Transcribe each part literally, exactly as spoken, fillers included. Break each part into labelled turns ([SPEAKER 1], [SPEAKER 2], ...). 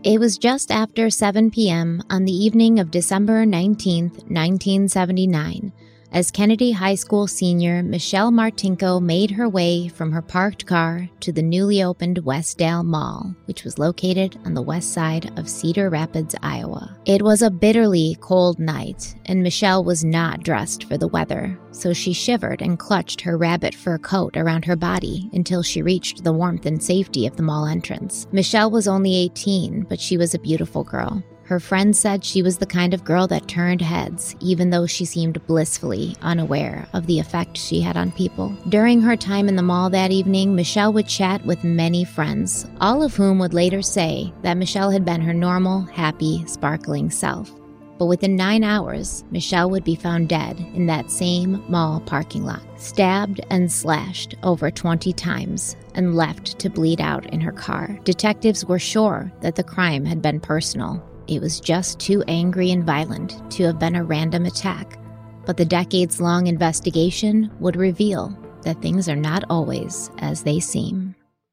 [SPEAKER 1] It was just after seven p.m. on the evening of December nineteenth, nineteen seventy-nine, as Kennedy High School senior Michelle Martinko made her way from her parked car to the newly opened Westdale Mall, which was located on the west side of Cedar Rapids, Iowa. It was a bitterly cold night, and Michelle was not dressed for the weather, so she shivered and clutched her rabbit fur coat around her body until she reached the warmth and safety of the mall entrance. Michelle was only eighteen, but she was a beautiful girl. Her friends said she was the kind of girl that turned heads, even though she seemed blissfully unaware of the effect she had on people. During her time in the mall that evening, Michelle would chat with many friends, all of whom would later say that Michelle had been her normal, happy, sparkling self. But within nine hours, Michelle would be found dead in that same mall parking lot, stabbed and slashed over twenty times and left to bleed out in her car. Detectives were sure that the crime had been personal. It was just too angry and violent to have been a random attack. But the decades-long investigation would reveal that things are not always as they seem.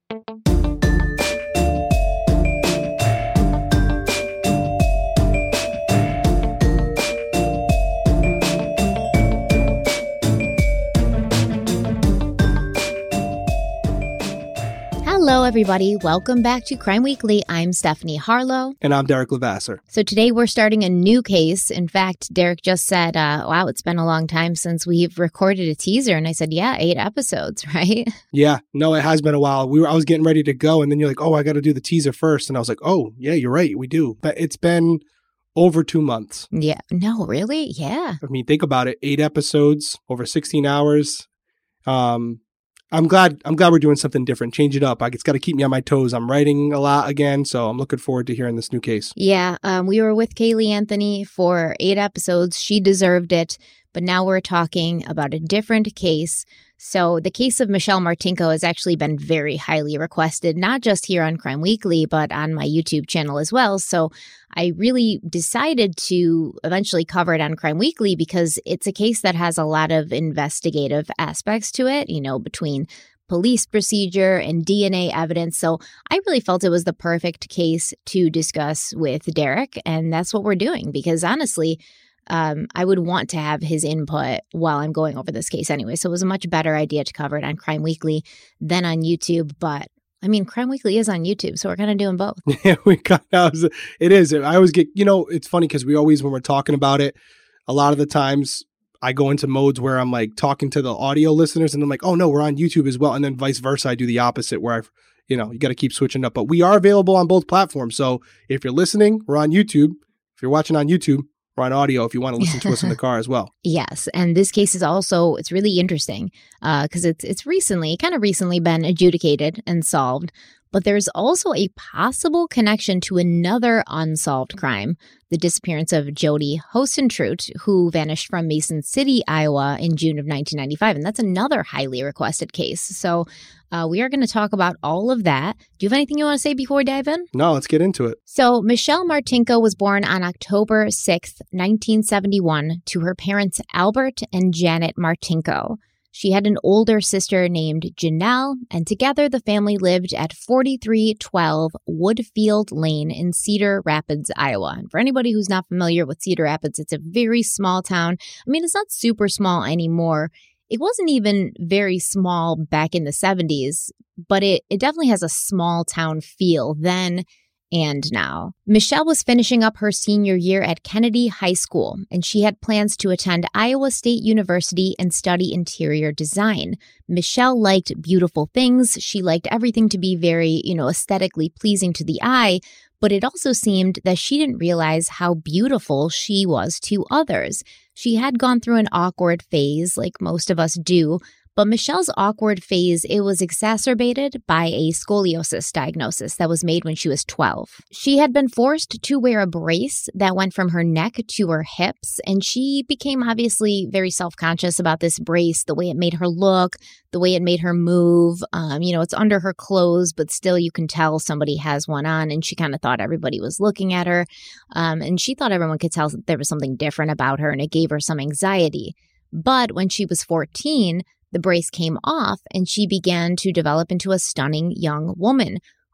[SPEAKER 1] Hello, everybody. Welcome back to Crime Weekly. I'm Stephanie Harlow.
[SPEAKER 2] And I'm Derek Levasseur.
[SPEAKER 1] So today we're starting a new case. In fact, Derek just said, uh, wow, it's been a long time since we've recorded a teaser. And I said, yeah, eight episodes, right?
[SPEAKER 2] Yeah, no, it has been a while. We were, I was getting ready to go. And then you're like, oh, I got to do the teaser first. And I was like, oh, yeah, you're right. We do. But it's been over two months.
[SPEAKER 1] Yeah. No, really? Yeah.
[SPEAKER 2] I mean, think about it. Eight episodes, over sixteen hours. Um... I'm glad I'm glad we're doing something different. Change it up. It's got to keep me on my toes. I'm writing a lot again, so I'm looking forward to hearing this new case.
[SPEAKER 1] Yeah, um, we were with Kaylee Anthony for eight episodes. She deserved it, but now we're talking about a different case. So the case of Michelle Martinko has actually been very highly requested, not just here on Crime Weekly, but on my YouTube channel as well. So I really decided to eventually cover it on Crime Weekly because it's a case that has a lot of investigative aspects to it, you know, between police procedure and D N A evidence. So I really felt it was the perfect case to discuss with Derek. And that's what we're doing because honestly, Um, I would want to have his input while I'm going over this case anyway. So it was a much better idea to cover it on Crime Weekly than on YouTube. But I mean, Crime Weekly is on YouTube, so we're kind of doing both.
[SPEAKER 2] Yeah, we kind of, it is. I always get, you know, it's funny because we always, when we're talking about it, a lot of the times I go into modes where I'm like talking to the audio listeners and I'm like, oh no, we're on YouTube as well. And then vice versa, I do the opposite where I, you know, you got to keep switching up. But we are available on both platforms. So if you're listening, we're on YouTube. If you're watching on YouTube, we're on audio if you want to listen to us in the car as well.
[SPEAKER 1] Yes. And this case is also, it's really interesting because uh, it's it's recently, kind of recently been adjudicated and solved. But there's also a possible connection to another unsolved crime, the disappearance of Jody Hosentrut, who vanished from Mason City, Iowa in June of nineteen ninety-five. And that's another highly requested case. So uh, we are going to talk about all of that. Do you have anything you want to say before we dive in?
[SPEAKER 2] No, let's get into it.
[SPEAKER 1] So Michelle Martinko was born on October sixth, nineteen seventy-one, to her parents Albert and Janet Martinko. She had an older sister named Janelle, and together the family lived at forty-three twelve Woodfield Lane in Cedar Rapids, Iowa. And for anybody who's not familiar with Cedar Rapids, it's a very small town. I mean, it's not super small anymore. It wasn't even very small back in the seventies, but it, it definitely has a small town feel then and now. Michelle was finishing up her senior year at Kennedy High School, and she had plans to attend Iowa State University and study interior design. Michelle liked beautiful things. She liked everything to be very, you know, aesthetically pleasing to the eye, but it also seemed that she didn't realize how beautiful she was to others. She had gone through an awkward phase, like most of us do, but Michelle's awkward phase, it was exacerbated by a scoliosis diagnosis that was made when she was twelve. She had been forced to wear a brace that went from her neck to her hips, and she became obviously very self-conscious about this brace, the way it made her look, the way it made her move. Um, you know, it's under her clothes, but still you can tell somebody has one on, and she kind of thought everybody was looking at her. Um, and she thought everyone could tell that there was something different about her, and it gave her some anxiety. But when she was fourteen, the brace came off and she began to develop into a stunning young woman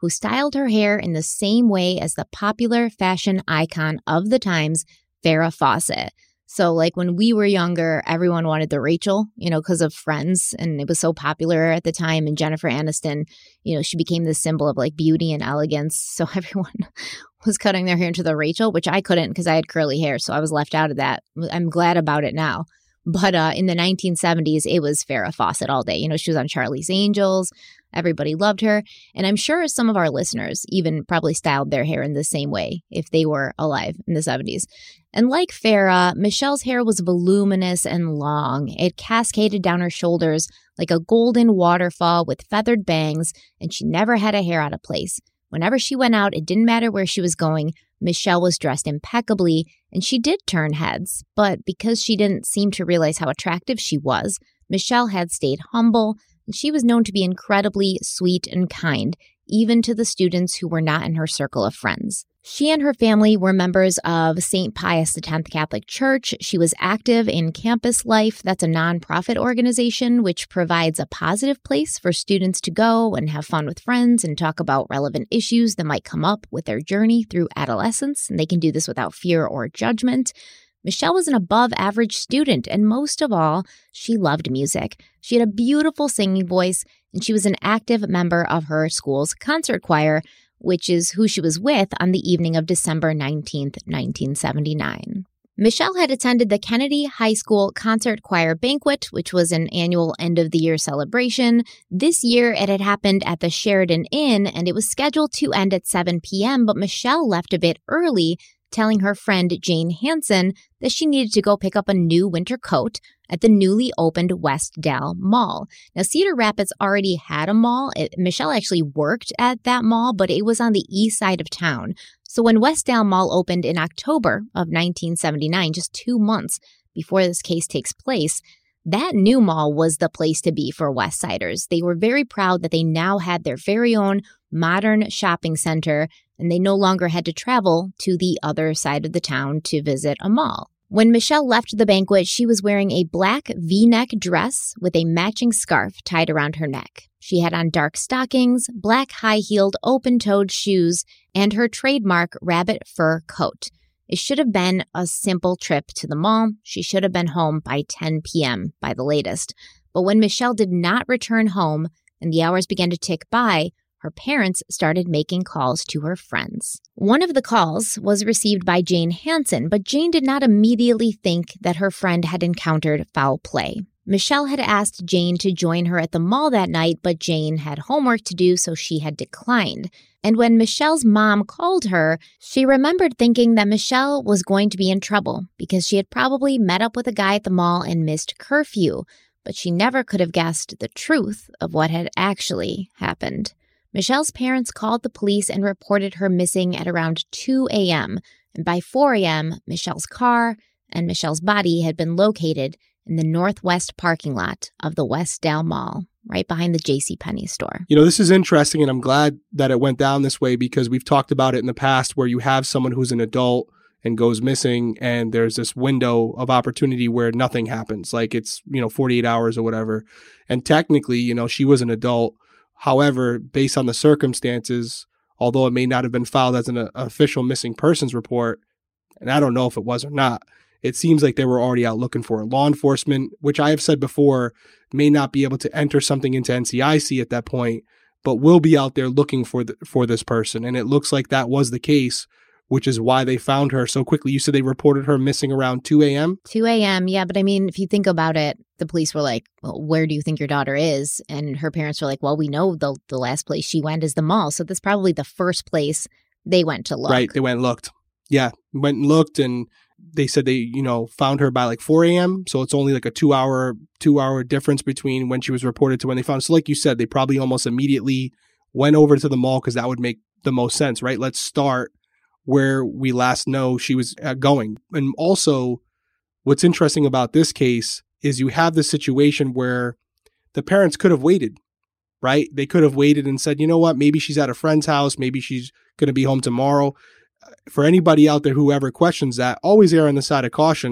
[SPEAKER 1] who styled her hair in the same way as the popular fashion icon of the times, Farrah Fawcett. So like when we were younger, everyone wanted the Rachel, you know, because of Friends, and it was so popular at the time. And Jennifer Aniston, you know, she became the symbol of like beauty and elegance. So everyone was cutting their hair into the Rachel, which I couldn't because I had curly hair. So I was left out of that. I'm glad about it now. But uh, in the nineteen seventies, it was Farrah Fawcett all day. You know, she was on Charlie's Angels. Everybody loved her. And I'm sure some of our listeners even probably styled their hair in the same way if they were alive in the seventies. And like Farrah, Michelle's hair was voluminous and long. It cascaded down her shoulders like a golden waterfall with feathered bangs, and she never had a hair out of place. Whenever she went out, it didn't matter where she was going. Michelle was dressed impeccably, and she did turn heads. But because she didn't seem to realize how attractive she was, Michelle had stayed humble, and she was known to be incredibly sweet and kind, even to the students who were not in her circle of friends. She and her family were members of Saint Pius X Catholic Church. She was active in Campus Life. That's a nonprofit organization which provides a positive place for students to go and have fun with friends and talk about relevant issues that might come up with their journey through adolescence. And they can do this without fear or judgment. Michelle was an above-average student, and most of all, she loved music. She had a beautiful singing voice, and she was an active member of her school's concert choir, which is who she was with on the evening of December nineteenth, nineteen seventy-nine. Michelle had attended the Kennedy High School Concert Choir Banquet, which was an annual end-of-the-year celebration. This year, it had happened at the Sheridan Inn, and it was scheduled to end at seven p.m., but Michelle left a bit early, telling her friend Jane Hansen that she needed to go pick up a new winter coat at the newly opened West Dalles Mall. Now, Cedar Rapids already had a mall. It, Michelle actually worked at that mall, but it was on the east side of town. So when West Dalles Mall opened in October of nineteen seventy-nine, just two months before this case takes place, that new mall was the place to be for West Siders. They were very proud that they now had their very own modern shopping center, and they no longer had to travel to the other side of the town to visit a mall. When Michelle left the banquet, she was wearing a black V-neck dress with a matching scarf tied around her neck. She had on dark stockings, black high-heeled open-toed shoes, and her trademark rabbit fur coat. It should have been a simple trip to the mall. She should have been home by ten p.m. by the latest. But when Michelle did not return home and the hours began to tick by, her parents started making calls to her friends. One of the calls was received by Jane Hansen, but Jane did not immediately think that her friend had encountered foul play. Michelle had asked Jane to join her at the mall that night, but Jane had homework to do, so she had declined. And when Michelle's mom called her, she remembered thinking that Michelle was going to be in trouble because she had probably met up with a guy at the mall and missed curfew, but she never could have guessed the truth of what had actually happened. Michelle's parents called the police and reported her missing at around two a.m., and by four a.m., Michelle's car and Michelle's body had been located in the northwest parking lot of the West Dalles Mall, right behind the JCPenney store.
[SPEAKER 2] You know, this is interesting, and I'm glad that it went down this way because we've talked about it in the past where you have someone who's an adult and goes missing, and there's this window of opportunity where nothing happens, like it's, you know, forty-eight hours or whatever. And technically, you know, she was an adult. However, based on the circumstances, although it may not have been filed as an uh, official missing persons report, and I don't know if it was or not, it seems like they were already out looking for her. Law enforcement, which I have said before, may not be able to enter something into N C I C at that point, but will be out there looking for the, for this person. And it looks like that was the case, which is why they found her so quickly. You said they reported her missing around two a.m.?
[SPEAKER 1] two a.m., yeah. But I mean, if you think about it, the police were like, well, where do you think your daughter is? And her parents were like, well, we know the the last place she went is the mall. So that's probably the first place they went to look.
[SPEAKER 2] Right. They went and looked. Yeah. Went and looked, and they said they, you know, found her by like four a.m. So it's only like a two hour, two hour difference between when she was reported to when they found her. So like you said, they probably almost immediately went over to the mall because that would make the most sense, right? Let's start where we last know she was going. And also, what's interesting about this case is you have the situation where the parents could have waited, right? They could have waited and said, you know what, maybe she's at a friend's house. Maybe she's going to be home tomorrow. For anybody out there who ever questions that, always err on the side of caution.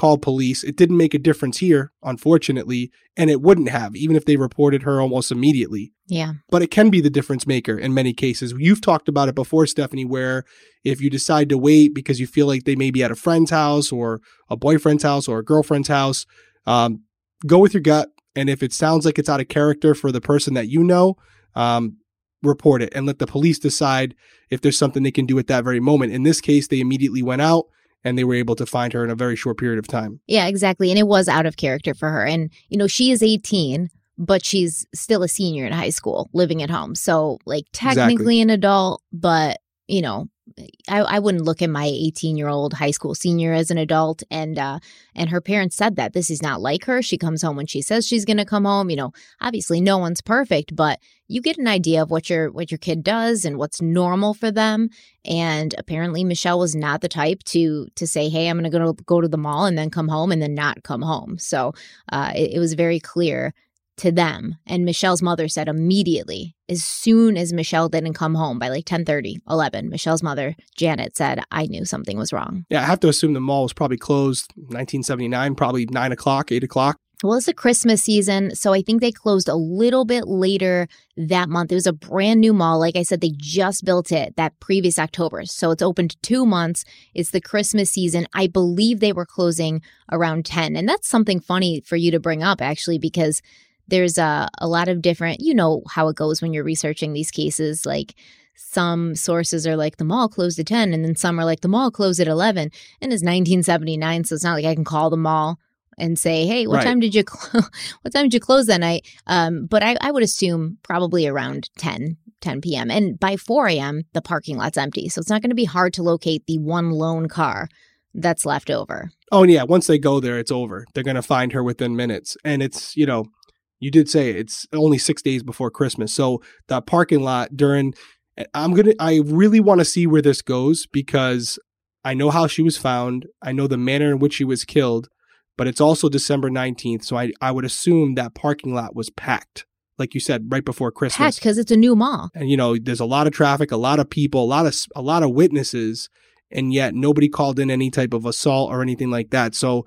[SPEAKER 2] called police. It didn't make a difference here, unfortunately, and it wouldn't have, even if they reported her almost immediately.
[SPEAKER 1] Yeah.
[SPEAKER 2] But it can be the difference maker in many cases. You've talked about it before, Stephanie, where if you decide to wait because you feel like they may be at a friend's house or a boyfriend's house or a girlfriend's house, um, go with your gut. And if it sounds like it's out of character for the person that you know, um, report it and let the police decide if there's something they can do at that very moment. In this case, they immediately went out and they were able to find her in a very short period of time.
[SPEAKER 1] Yeah, exactly. And it was out of character for her. And, you know, she is eighteen, but she's still a senior in high school living at home. So, like, technically exactly. an adult, but, you know, I, I wouldn't look at my eighteen-year-old high school senior as an adult. And uh, and her parents said that this is not like her. She comes home when she says she's going to come home. You know, obviously no one's perfect, but you get an idea of what your what your kid does and what's normal for them. And apparently Michelle was not the type to to say, hey, I'm going to go go to the mall and then come home and then not come home. So uh, it, it was very clear to them. And Michelle's mother said immediately, as soon as Michelle didn't come home by like ten thirty, eleven, Michelle's mother, Janet, said, I knew something was wrong.
[SPEAKER 2] Yeah, I have to assume the mall was probably closed nineteen seventy-nine, probably nine o'clock, eight o'clock.
[SPEAKER 1] Well, it's a Christmas season, so I think they closed a little bit later that month. It was a brand new mall. Like I said, they just built it that previous October. So it's opened two months. It's the Christmas season. I believe they were closing around ten. And that's something funny for you to bring up, actually, because there's a, a lot of different, you know how it goes when you're researching these cases. Like some sources are like the mall closed at ten, and then some are like the mall closed at eleven. And it's nineteen seventy-nine, so it's not like I can call the mall and say, hey, what right. time did you cl- what time did you close that night? Um, but I, I would assume probably around ten p.m. And by four a.m., the parking lot's empty. So it's not going to be hard to locate the one lone car that's left over.
[SPEAKER 2] Oh, and yeah, once they go there, it's over. They're going to find her within minutes. And it's, you know, you did say it's only six days before Christmas. So that parking lot during, I'm going to, I really want to see where this goes because I know how she was found. I know the manner in which she was killed, but it's also December nineteenth. So I, I would assume that parking lot was packed, like you said, right before Christmas.
[SPEAKER 1] Packed because it's a new mall.
[SPEAKER 2] And, you know, there's a lot of traffic, a lot of people, a lot of, a lot of witnesses, and yet nobody called in any type of assault or anything like that. So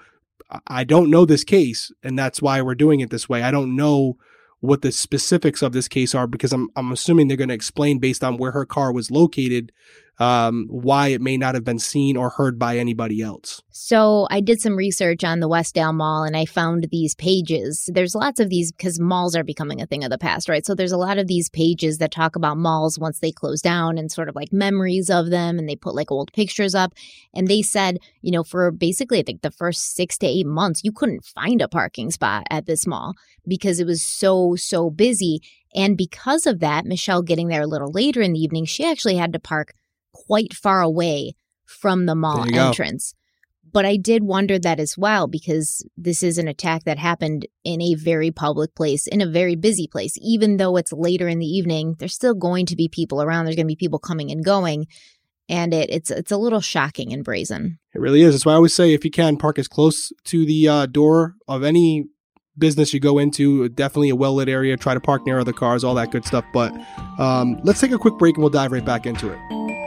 [SPEAKER 2] I don't know this case, and that's why we're doing it this way. I don't know what the specifics of this case are because I'm I'm assuming they're going to explain based on where her car was located, um, why it may not have been seen or heard by anybody else.
[SPEAKER 1] So I did some research on the Westdale Mall and I found these pages. There's lots of these because malls are becoming a thing of the past, right? So there's a lot of these pages that talk about malls once they close down and sort of like memories of them, and they put like old pictures up. And they said, you know, for basically I think the first six to eight months, you couldn't find a parking spot at this mall because it was so, so busy. And because of that, Michelle getting there a little later in the evening, she actually had to park quite far away from the mall entrance. But I did wonder that as well, because this is an attack that happened in a very public place, in a very busy place. Even though it's later in the evening, there's still going to be people around. There's going to be people coming and going. And it, it's it's a little shocking and brazen.
[SPEAKER 2] It really is. That's why I always say, if you can, park as close to the uh, door of any business you go into. Definitely a well-lit area. Try to park near other cars, all that good stuff. But um, let's take a quick break and we'll dive right back into it.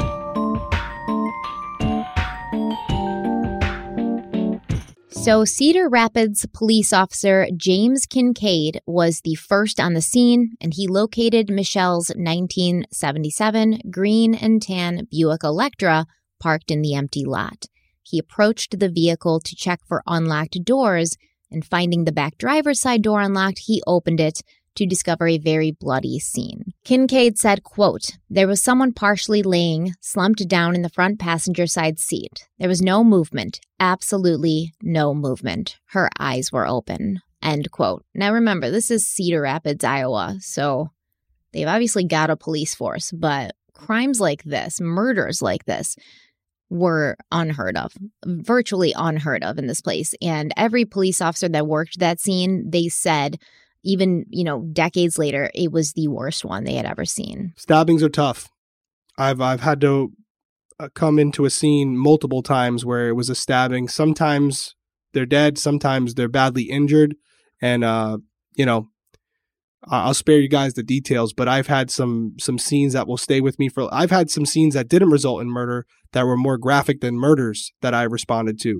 [SPEAKER 1] So Cedar Rapids police officer James Kincaid was the first on the scene, and he located Michelle's nineteen seventy-seven green and tan Buick Electra parked in the empty lot. He approached the vehicle to check for unlocked doors, and finding the back driver's side door unlocked, he opened it to discover a very bloody scene. Kincaid said, quote, "There was someone partially laying, slumped down in the front passenger side seat. There was no movement, absolutely no movement. Her eyes were open," end quote. Now remember, this is Cedar Rapids, Iowa, so they've obviously got a police force, but crimes like this, murders like this, were unheard of, virtually unheard of in this place. And every police officer that worked that scene, they said, even, you know, decades later, it was the worst one they had ever seen.
[SPEAKER 2] Stabbings are tough. I've I've had to uh, come into a scene multiple times where it was a stabbing. Sometimes they're dead. Sometimes they're badly injured. And, uh, you know, I'll spare you guys the details, but I've had some some scenes that will stay with me for. I've had some scenes that didn't result in murder that were more graphic than murders that I responded to.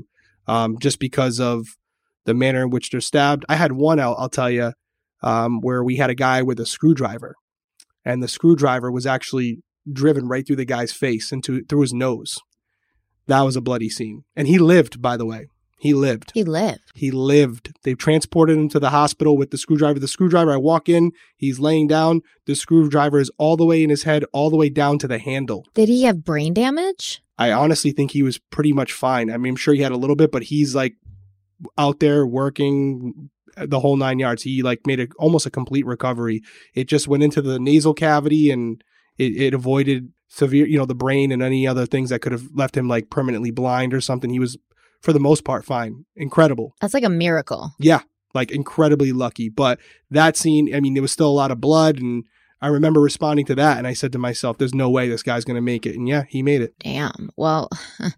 [SPEAKER 2] um, just because of the manner in which they're stabbed. I had one, I'll, I'll tell you, um, where we had a guy with a screwdriver, and the screwdriver was actually driven right through the guy's face into through his nose. That was a bloody scene. And he lived, by the way. He lived.
[SPEAKER 1] He lived.
[SPEAKER 2] He lived. They transported him to the hospital with the screwdriver. The screwdriver, I walk in, he's laying down. The screwdriver is all the way in his head, all the way down to the handle.
[SPEAKER 1] Did he have brain damage?
[SPEAKER 2] I honestly think he was pretty much fine. I mean, I'm sure he had a little bit, but he's like out there working the whole nine yards. He like made a, almost a complete recovery. It just went into the nasal cavity, and it, it avoided severe, you know, the brain and any other things that could have left him like permanently blind or something. He was, for the most part, fine. Incredible.
[SPEAKER 1] That's like a miracle.
[SPEAKER 2] Yeah, like incredibly lucky. But that scene, I mean, there was still a lot of blood, and I remember responding to that, and I said to myself, there's no way this guy's going to make it. And yeah, he made it.
[SPEAKER 1] Damn. Well,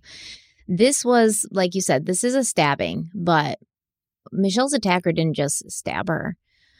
[SPEAKER 1] this was, like you said, this is a stabbing, but Michelle's attacker didn't just stab her.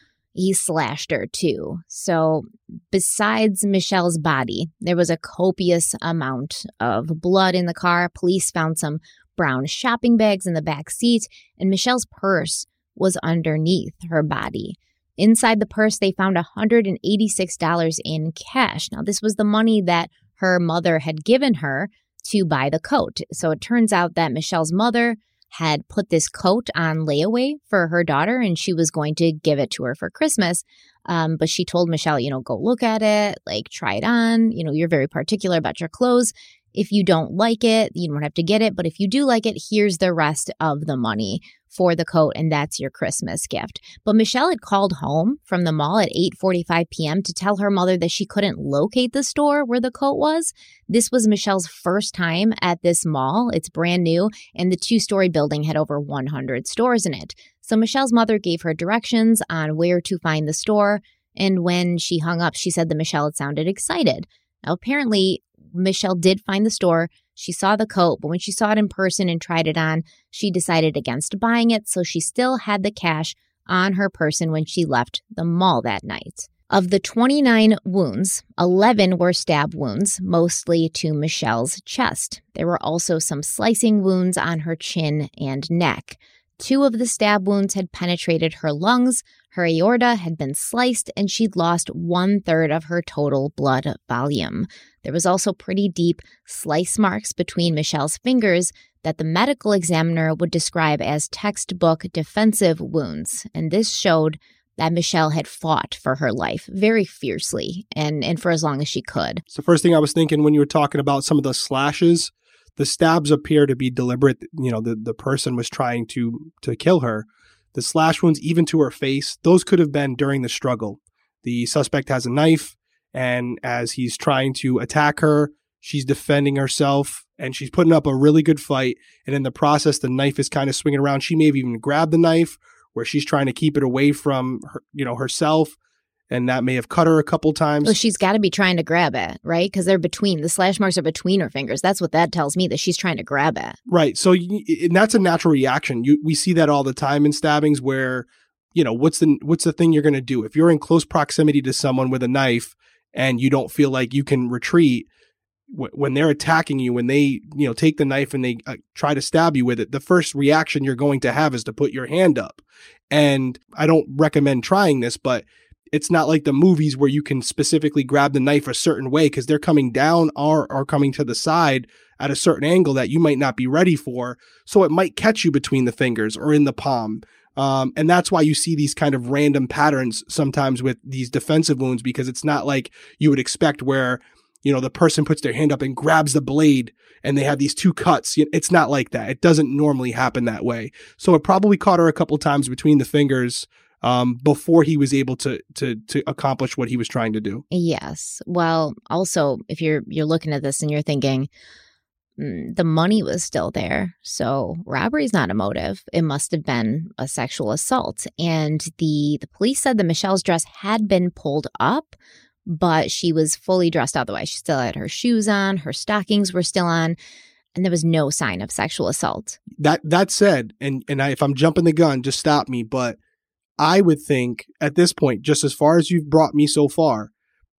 [SPEAKER 1] He slashed her too. So besides Michelle's body, there was a copious amount of blood in the car. Police found some brown shopping bags in the back seat, and Michelle's purse was underneath her body. Inside the purse, they found one hundred eighty-six dollars in cash. Now, this was the money that her mother had given her to buy the coat. So it turns out that Michelle's mother had put this coat on layaway for her daughter, and she was going to give it to her for Christmas. Um, but she told Michelle, you know, go look at it, like try it on. You know, you're very particular about your clothes. If you don't like it, you don't have to get it. But if you do like it, here's the rest of the money for the coat, and that's your Christmas gift. But Michelle had called home from the mall at eight forty-five p.m. to tell her mother that she couldn't locate the store where the coat was. This was Michelle's first time at this mall. It's brand new, and the two-story building had over one hundred stores in it. So Michelle's mother gave her directions on where to find the store, and when she hung up, she said that Michelle had sounded excited. Now, apparently, Michelle did find the store. She saw the coat, but when she saw it in person and tried it on, she decided against buying it, so she still had the cash on her person when she left the mall that night. Of the twenty-nine wounds, eleven were stab wounds, mostly to Michelle's chest. There were also some slicing wounds on her chin and neck. Two of the stab wounds had penetrated her lungs, her aorta had been sliced, and she'd lost one-third of her total blood volume. There was also pretty deep slice marks between Michelle's fingers that the medical examiner would describe as textbook defensive wounds, and this showed that Michelle had fought for her life very fiercely and, and for as long as she could.
[SPEAKER 2] So first thing I was thinking when you were talking about some of the slashes, the stabs appear to be deliberate. You know, the, the person was trying to to kill her. The slash wounds, even to her face, those could have been during the struggle. The suspect has a knife, and as he's trying to attack her, she's defending herself, and she's putting up a really good fight. And in the process, the knife is kind of swinging around. She may have even grabbed the knife, where she's trying to keep it away from her, you know, herself. And that may have cut her a couple times.
[SPEAKER 1] Well, she's got to be trying to grab it, right? Because they're between, the slash marks are between her fingers. That's what that tells me, that she's trying to grab it.
[SPEAKER 2] Right. So and that's a natural reaction. You, we see that all the time in stabbings where, you know, what's the what's the thing you're going to do? If you're in close proximity to someone with a knife and you don't feel like you can retreat, w- when they're attacking you, when they, you know, take the knife and they uh, try to stab you with it, the first reaction you're going to have is to put your hand up. And I don't recommend trying this, but it's not like the movies where you can specifically grab the knife a certain way because they're coming down or, or coming to the side at a certain angle that you might not be ready for. So it might catch you between the fingers or in the palm. Um, and that's why you see these kind of random patterns sometimes with these defensive wounds, because it's not like you would expect where, you know, the person puts their hand up and grabs the blade and they have these two cuts. It's not like that. It doesn't normally happen that way. So it probably caught her a couple times between the fingers Um, before he was able to to to accomplish what he was trying to do.
[SPEAKER 1] Yes. Well, also, if you're you're looking at this and you're thinking mm, the money was still there, so robbery's not a motive. It must have been a sexual assault. And the the police said that Michelle's dress had been pulled up, but she was fully dressed otherwise. She still had her shoes on, her stockings were still on, and there was no sign of sexual assault.
[SPEAKER 2] That that said, and and I, if I'm jumping the gun, just stop me. But I would think at this point, just as far as you've brought me so far,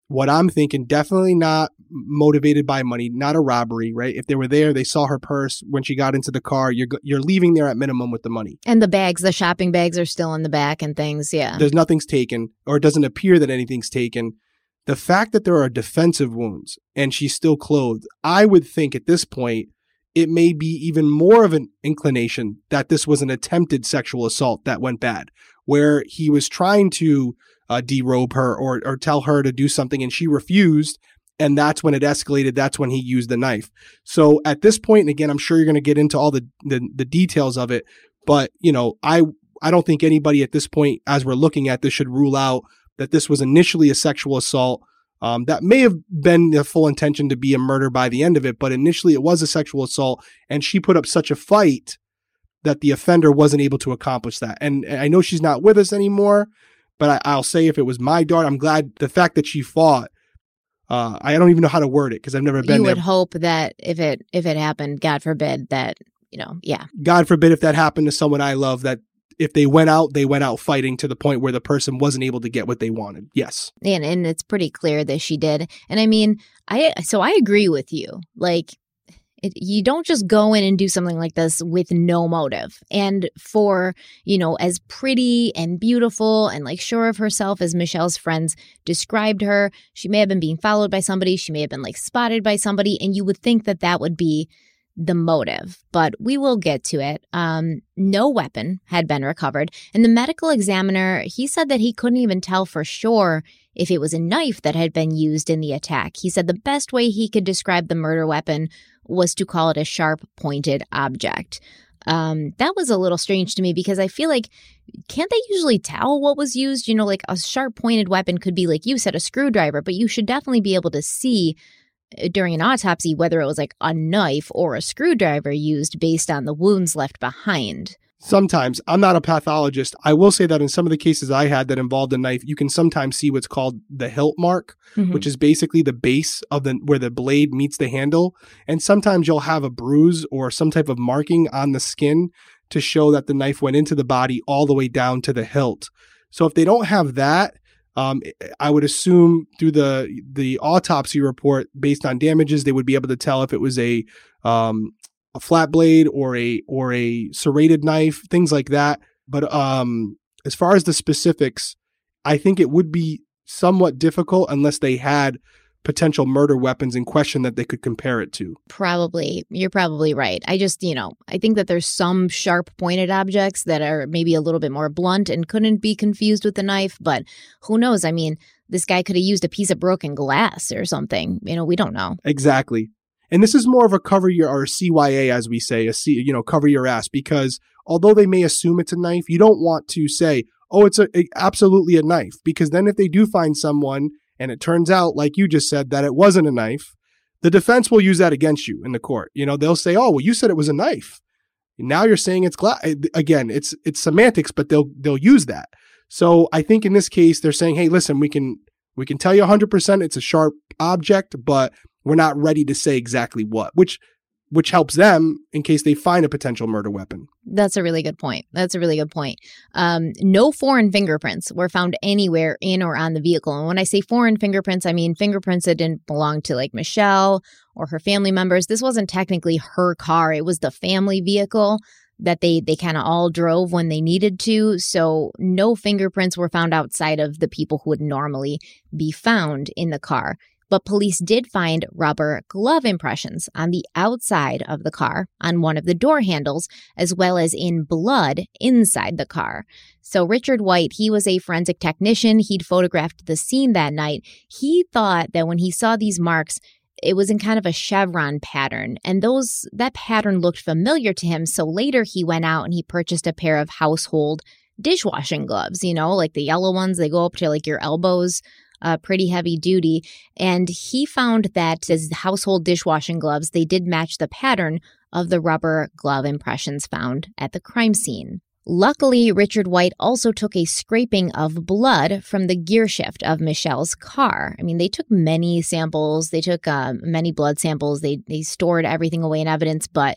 [SPEAKER 2] what I'm thinking, definitely not motivated by money, not a robbery, right? If they were there, they saw her purse when she got into the car, you're you're leaving there at minimum with the money.
[SPEAKER 1] And the bags, the shopping bags are still in the back and things, yeah.
[SPEAKER 2] There's nothing's taken, or it doesn't appear that anything's taken. The fact that there are defensive wounds and she's still clothed, I would think at this point, it may be even more of an inclination that this was an attempted sexual assault that went bad, where he was trying to uh, derobe her or or tell her to do something and she refused. And that's when it escalated. That's when he used the knife. So at this point, and again, I'm sure you're going to get into all the, the the details of it. But, you know, I I don't think anybody at this point, as we're looking at this, should rule out that this was initially a sexual assault. Um, that may have been the full intention to be a murder by the end of it. But initially it was a sexual assault. And she put up such a fight that the offender wasn't able to accomplish that. And, and I know she's not with us anymore. But I, I'll say if it was my daughter, I'm glad the fact that she fought. Uh, I don't even know how to word it because I've never been
[SPEAKER 1] you
[SPEAKER 2] there.
[SPEAKER 1] You would hope that if it if it happened, God forbid, that, you know, yeah.
[SPEAKER 2] God forbid if that happened to someone I love, that if they went out, they went out fighting to the point where the person wasn't able to get what they wanted. Yes.
[SPEAKER 1] And and it's pretty clear that she did. And I mean, I so I agree with you. Like, It, you don't just go in and do something like this with no motive. And for, you know, as pretty and beautiful and like sure of herself as Michelle's friends described her, she may have been being followed by somebody. She may have been like spotted by somebody. And you would think that that would be the motive. But we will get to it. Um, no weapon had been recovered. And the medical examiner, he said that he couldn't even tell for sure if it was a knife that had been used in the attack. He said the best way he could describe the murder weapon was to call it a sharp pointed object. Um, that was a little strange to me because I feel like, can't they usually tell what was used? You know, like a sharp pointed weapon could be, like you said, a screwdriver, but you should definitely be able to see during an autopsy whether it was like a knife or a screwdriver used based on the wounds left behind.
[SPEAKER 2] Sometimes. I'm not a pathologist. I will say that in some of the cases I had that involved a knife, you can sometimes see what's called the hilt mark, mm-hmm. which is basically the base of the where the blade meets the handle. And sometimes you'll have a bruise or some type of marking on the skin to show that the knife went into the body all the way down to the hilt. So if they don't have that, um, I would assume through the the autopsy report, based on damages, they would be able to tell if it was a um, a flat blade or a or a serrated knife, things like that. But um, as far as the specifics, I think it would be somewhat difficult unless they had potential murder weapons in question that they could compare it to.
[SPEAKER 1] Probably. You're probably right. I just, you know, I think that there's some sharp pointed objects that are maybe a little bit more blunt and couldn't be confused with a knife. But who knows? I mean, this guy could have used a piece of broken glass or something. You know, we don't know.
[SPEAKER 2] Exactly. And this is more of a cover your, or C Y A, as we say, a C, you know, cover your ass, because although they may assume it's a knife, you don't want to say, oh, it's a, a absolutely a knife, because then if they do find someone and it turns out, like you just said, that it wasn't a knife, the defense will use that against you in the court. You know, they'll say, oh, well, you said it was a knife. Now you're saying it's glass. Again, it's it's semantics, but they'll they'll use that. So I think in this case, they're saying, hey, listen, we can we can tell you one hundred percent it's a sharp object, but we're not ready to say exactly what, which which helps them in case they find a potential murder weapon.
[SPEAKER 1] That's a really good point. That's a really good point. Um, no foreign fingerprints were found anywhere in or on the vehicle. And when I say foreign fingerprints, I mean fingerprints that didn't belong to like Michelle or her family members. This wasn't technically her car. It was the family vehicle that they, they kind of all drove when they needed to. So no fingerprints were found outside of the people who would normally be found in the car. But police did find rubber glove impressions on the outside of the car, on one of the door handles, as well as in blood inside the car. So Richard White, he was a forensic technician. He'd photographed the scene that night. He thought that when he saw these marks, it was in kind of a chevron pattern. And those that pattern looked familiar to him. So later he went out and he purchased a pair of household dishwashing gloves, you know, like the yellow ones. They go up to like your elbows. Uh, pretty heavy duty. And he found that his household dishwashing gloves, they did match the pattern of the rubber glove impressions found at the crime scene. Luckily, Richard White also took a scraping of blood from the gear shift of Michelle's car. I mean, they took many samples. They took um, many blood samples. They, they stored everything away in evidence, but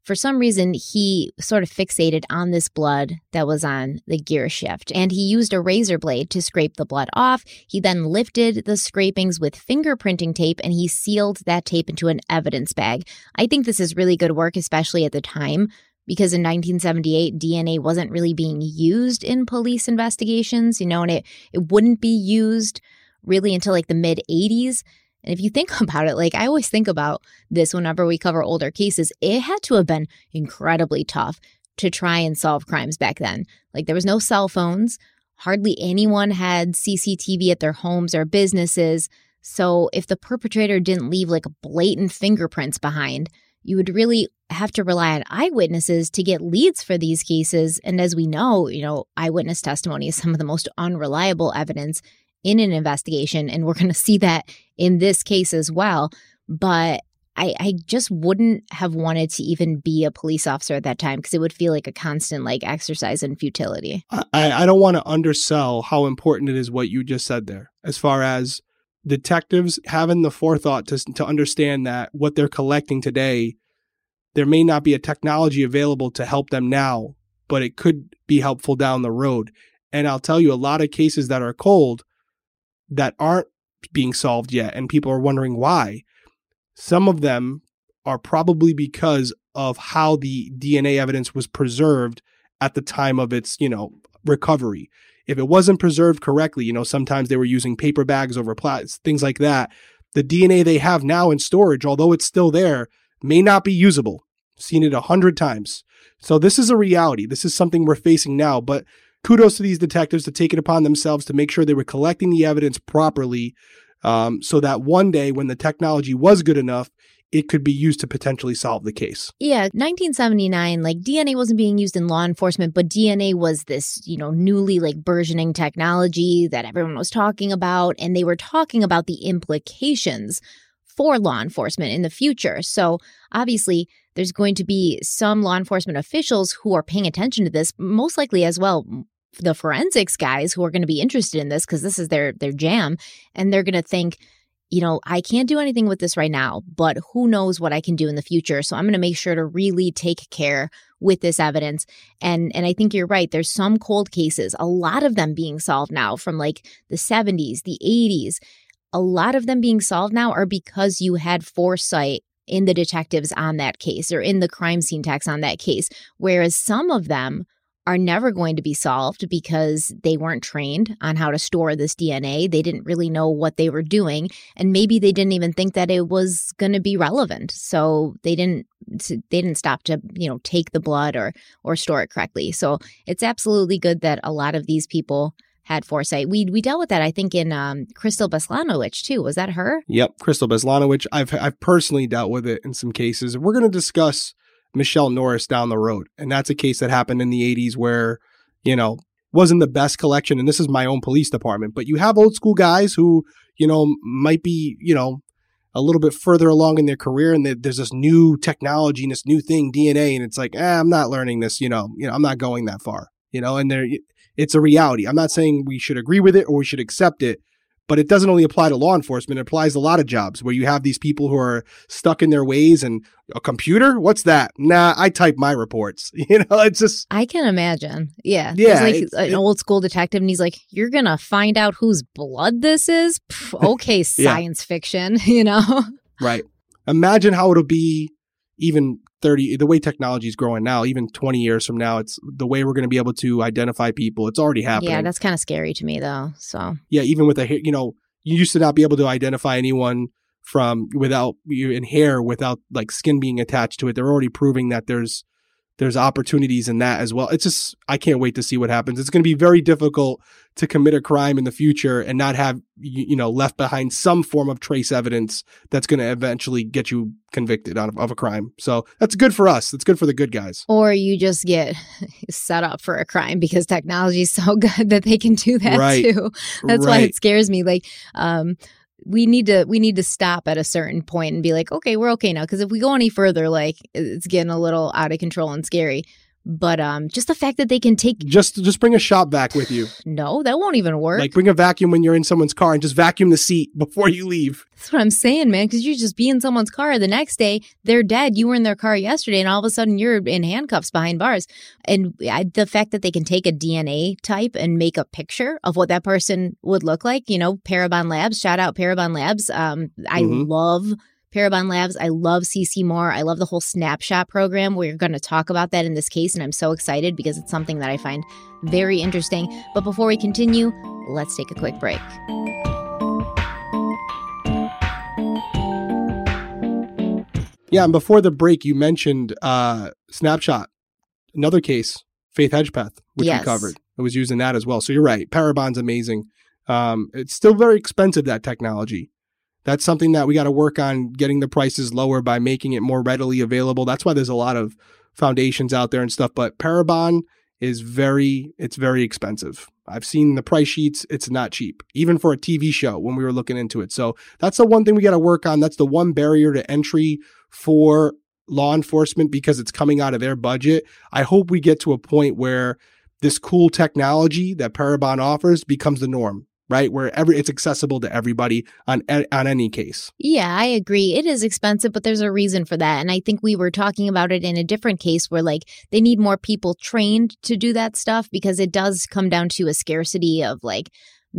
[SPEAKER 1] for some reason, he sort of fixated on this blood that was on the gear shift, and he used a razor blade to scrape the blood off. He then lifted the scrapings with fingerprinting tape, and he sealed that tape into an evidence bag. I think this is really good work, especially at the time, because in nineteen seventy-eight, D N A wasn't really being used in police investigations, you know, and it, it wouldn't be used really until like the mid eighties. And if you think about it, like I always think about this whenever we cover older cases, it had to have been incredibly tough to try and solve crimes back then. Like there was no cell phones. Hardly anyone had C C T V at their homes or businesses. So if the perpetrator didn't leave like blatant fingerprints behind, you would really have to rely on eyewitnesses to get leads for these cases. And as we know, you know, eyewitness testimony is some of the most unreliable evidence in an investigation, and we're going to see that in this case as well. But I, I just wouldn't have wanted to even be a police officer at that time because it would feel like a constant like exercise in futility.
[SPEAKER 2] I, I don't want to undersell how important it is what you just said there, as far as detectives having the forethought to, to understand that what they're collecting today, there may not be a technology available to help them now, but it could be helpful down the road. And I'll tell you, a lot of cases that are cold that aren't being solved yet, and people are wondering why. Some of them are probably because of how the D N A evidence was preserved at the time of its, you know, recovery. If it wasn't preserved correctly, you know, sometimes they were using paper bags over plastic, things like that. The D N A they have now in storage, although it's still there, may not be usable. Seen it a hundred times. So this is a reality. This is something we're facing now, but kudos to these detectives to take it upon themselves to make sure they were collecting the evidence properly, um, so that one day when the technology was good enough, it could be used to potentially solve the case.
[SPEAKER 1] Yeah, nineteen seventy-nine, like D N A wasn't being used in law enforcement, but D N A was this, you know, newly like burgeoning technology that everyone was talking about, and they were talking about the implications for law enforcement in the future. So obviously, there's going to be some law enforcement officials who are paying attention to this, most likely as well the forensics guys who are going to be interested in this because this is their their jam, and they're going to think, you know, I can't do anything with this right now, but who knows what I can do in the future. So I'm going to make sure to really take care with this evidence. And and I think you're right. There's some cold cases, a lot of them being solved now from like the seventies, the eighties. A lot of them being solved now are because you had foresight in the detectives on that case or in the crime scene techs on that case. Whereas some of them are never going to be solved because they weren't trained on how to store this D N A. They didn't really know what they were doing. And maybe they didn't even think that it was going to be relevant. So they didn't they didn't stop to, you know, take the blood or or store it correctly. So it's absolutely good that a lot of these people had foresight. We we dealt with that, I think, in um, Crystal Beslanowicz, too. Was that her?
[SPEAKER 2] Yep, Crystal Beslanowicz. I've, I've personally dealt with it in some cases. We're going to discuss Michelle Norris down the road. And that's a case that happened in the eighties where, you know, wasn't the best collection. And this is my own police department. But you have old school guys who, you know, might be, you know, a little bit further along in their career. And there's this new technology and this new thing, D N A. And it's like, eh, I'm not learning this, you know, you know, I'm not going that far, you know, and there it's a reality. I'm not saying we should agree with it or we should accept it. But it doesn't only apply to law enforcement. It applies to a lot of jobs where you have these people who are stuck in their ways and a computer? What's that? Nah, I type my reports. You know, it's just.
[SPEAKER 1] I can imagine. Yeah.
[SPEAKER 2] Yeah.
[SPEAKER 1] There's like an it, old school detective and he's like, you're going to find out whose blood this is? Pff, okay, science yeah. fiction, you know?
[SPEAKER 2] Right. Imagine how it'll be even thirty, the way technology is growing now, even twenty years from now, it's the way we're going to be able to identify people. It's already happening.
[SPEAKER 1] Yeah, that's kind of scary to me though. So
[SPEAKER 2] yeah, even with a, you know, you used to not be able to identify anyone from without in hair, without like skin being attached to it. They're already proving that there's, there's opportunities in that as well. It's just, I can't wait to see what happens. It's going to be very difficult to commit a crime in the future and not have, you, you know, left behind some form of trace evidence that's going to eventually get you convicted of, of a crime. So that's good for us. It's good for the good guys.
[SPEAKER 1] Or you just get set up for a crime because technology is so good that they can do that
[SPEAKER 2] right.
[SPEAKER 1] too. That's
[SPEAKER 2] right.
[SPEAKER 1] why it scares me. Like, um, we need to we need to stop at a certain point and be like, okay, we're okay now. Because if we go any further, like it's getting a little out of control and scary. But um, just the fact that they can take...
[SPEAKER 2] Just just bring a shop vac with you.
[SPEAKER 1] No, that won't even work.
[SPEAKER 2] Like bring a vacuum when you're in someone's car and just vacuum the seat before you leave.
[SPEAKER 1] That's what I'm saying, man, because you just be in someone's car. The next day, they're dead. You were in their car yesterday, and all of a sudden, you're in handcuffs behind bars. And I, the fact that they can take a D N A type and make a picture of what that person would look like, you know, Parabon Labs, shout out Parabon Labs. Um, I
[SPEAKER 2] Mhm.
[SPEAKER 1] love Parabon Labs. I love C C Moore. I love the whole snapshot program. We're going to talk about that in this case, and I'm so excited because it's something that I find very interesting. But before we continue, let's take a quick break.
[SPEAKER 2] Yeah, and before the break, you mentioned uh, Snapshot, another case, Faith Hedgepeth, which
[SPEAKER 1] Yes.
[SPEAKER 2] we covered. It was using that as well. So you're right. Parabon's amazing. Um, it's still very expensive, that technology. That's something that we got to work on getting the prices lower by making it more readily available. That's why there's a lot of foundations out there and stuff. But Parabon is very, it's very expensive. I've seen the price sheets. It's not cheap, even for a T V show when we were looking into it. So that's the one thing we got to work on. That's the one barrier to entry for law enforcement because it's coming out of their budget. I hope we get to a point where this cool technology that Parabon offers becomes the norm, right? Where every it's accessible to everybody on on any case.
[SPEAKER 1] Yeah, I agree. It is expensive, but there's a reason for that. And I think we were talking about it in a different case where like they need more people trained to do that stuff because it does come down to a scarcity of like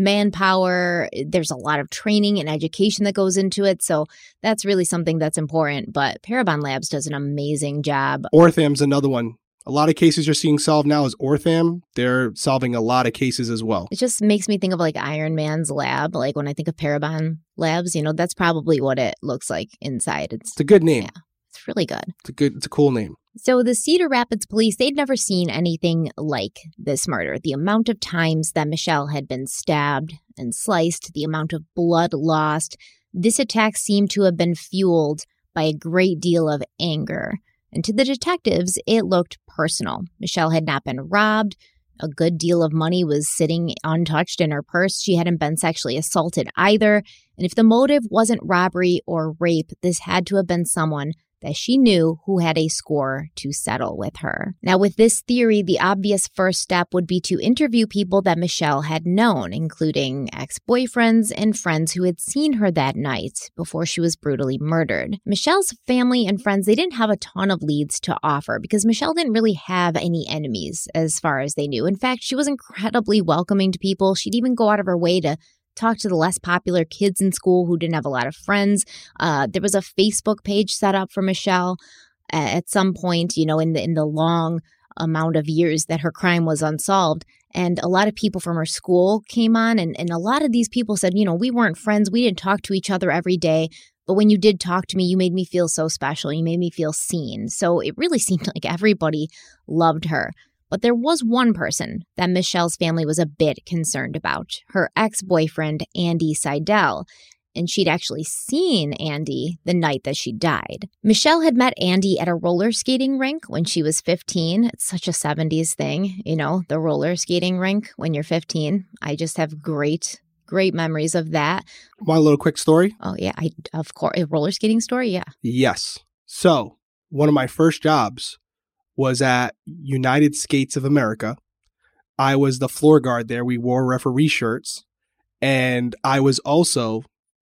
[SPEAKER 1] manpower. There's a lot of training and education that goes into it. So that's really something that's important. But Parabon Labs does an amazing job.
[SPEAKER 2] Ortham's another one. A lot of cases you're seeing solved now is Ortham. They're solving a lot of cases as well.
[SPEAKER 1] It just makes me think of like Iron Man's lab. Like when I think of Parabon Labs, you know, that's probably what it looks like inside. It's,
[SPEAKER 2] It's a good name.
[SPEAKER 1] yeah, it's really good.
[SPEAKER 2] It's a good, it's a cool name.
[SPEAKER 1] So the Cedar Rapids police, they'd never seen anything like this murder. The amount of times that Michelle had been stabbed and sliced, the amount of blood lost, this attack seemed to have been fueled by a great deal of anger. And to the detectives, it looked personal. Michelle had not been robbed. A good deal of money was sitting untouched in her purse. She hadn't been sexually assaulted either. And if the motive wasn't robbery or rape, this had to have been someone that she knew who had a score to settle with her. Now, with this theory, the obvious first step would be to interview people that Michelle had known, including ex-boyfriends and friends who had seen her that night before she was brutally murdered. Michelle's family and friends, they didn't have a ton of leads to offer because Michelle didn't really have any enemies as far as they knew. In fact, she was incredibly welcoming to people. She'd even go out of her way to talk to the less popular kids in school who didn't have a lot of friends. Uh, there was a Facebook page set up for Michelle uh, at some point, you know, in the in the long amount of years that her crime was unsolved. And a lot of people from her school came on, and, and a lot of these people said, you know, we weren't friends. We didn't talk to each other every day. But when you did talk to me, you made me feel so special. You made me feel seen. So it really seemed like everybody loved her. But there was one person that Michelle's family was a bit concerned about, her ex-boyfriend, Andy Seidel. And she'd actually seen Andy the night that she died. Michelle had met Andy at a roller skating rink when she was fifteen. It's such a seventies thing, you know, the roller skating rink when you're fifteen. I just have great, great memories of that.
[SPEAKER 2] Want a little quick story?
[SPEAKER 1] Oh, yeah, I of course. A roller skating story? Yeah.
[SPEAKER 2] Yes. So one of my first jobs was at United Skates of America. I was the floor guard there. We wore referee shirts. And I was also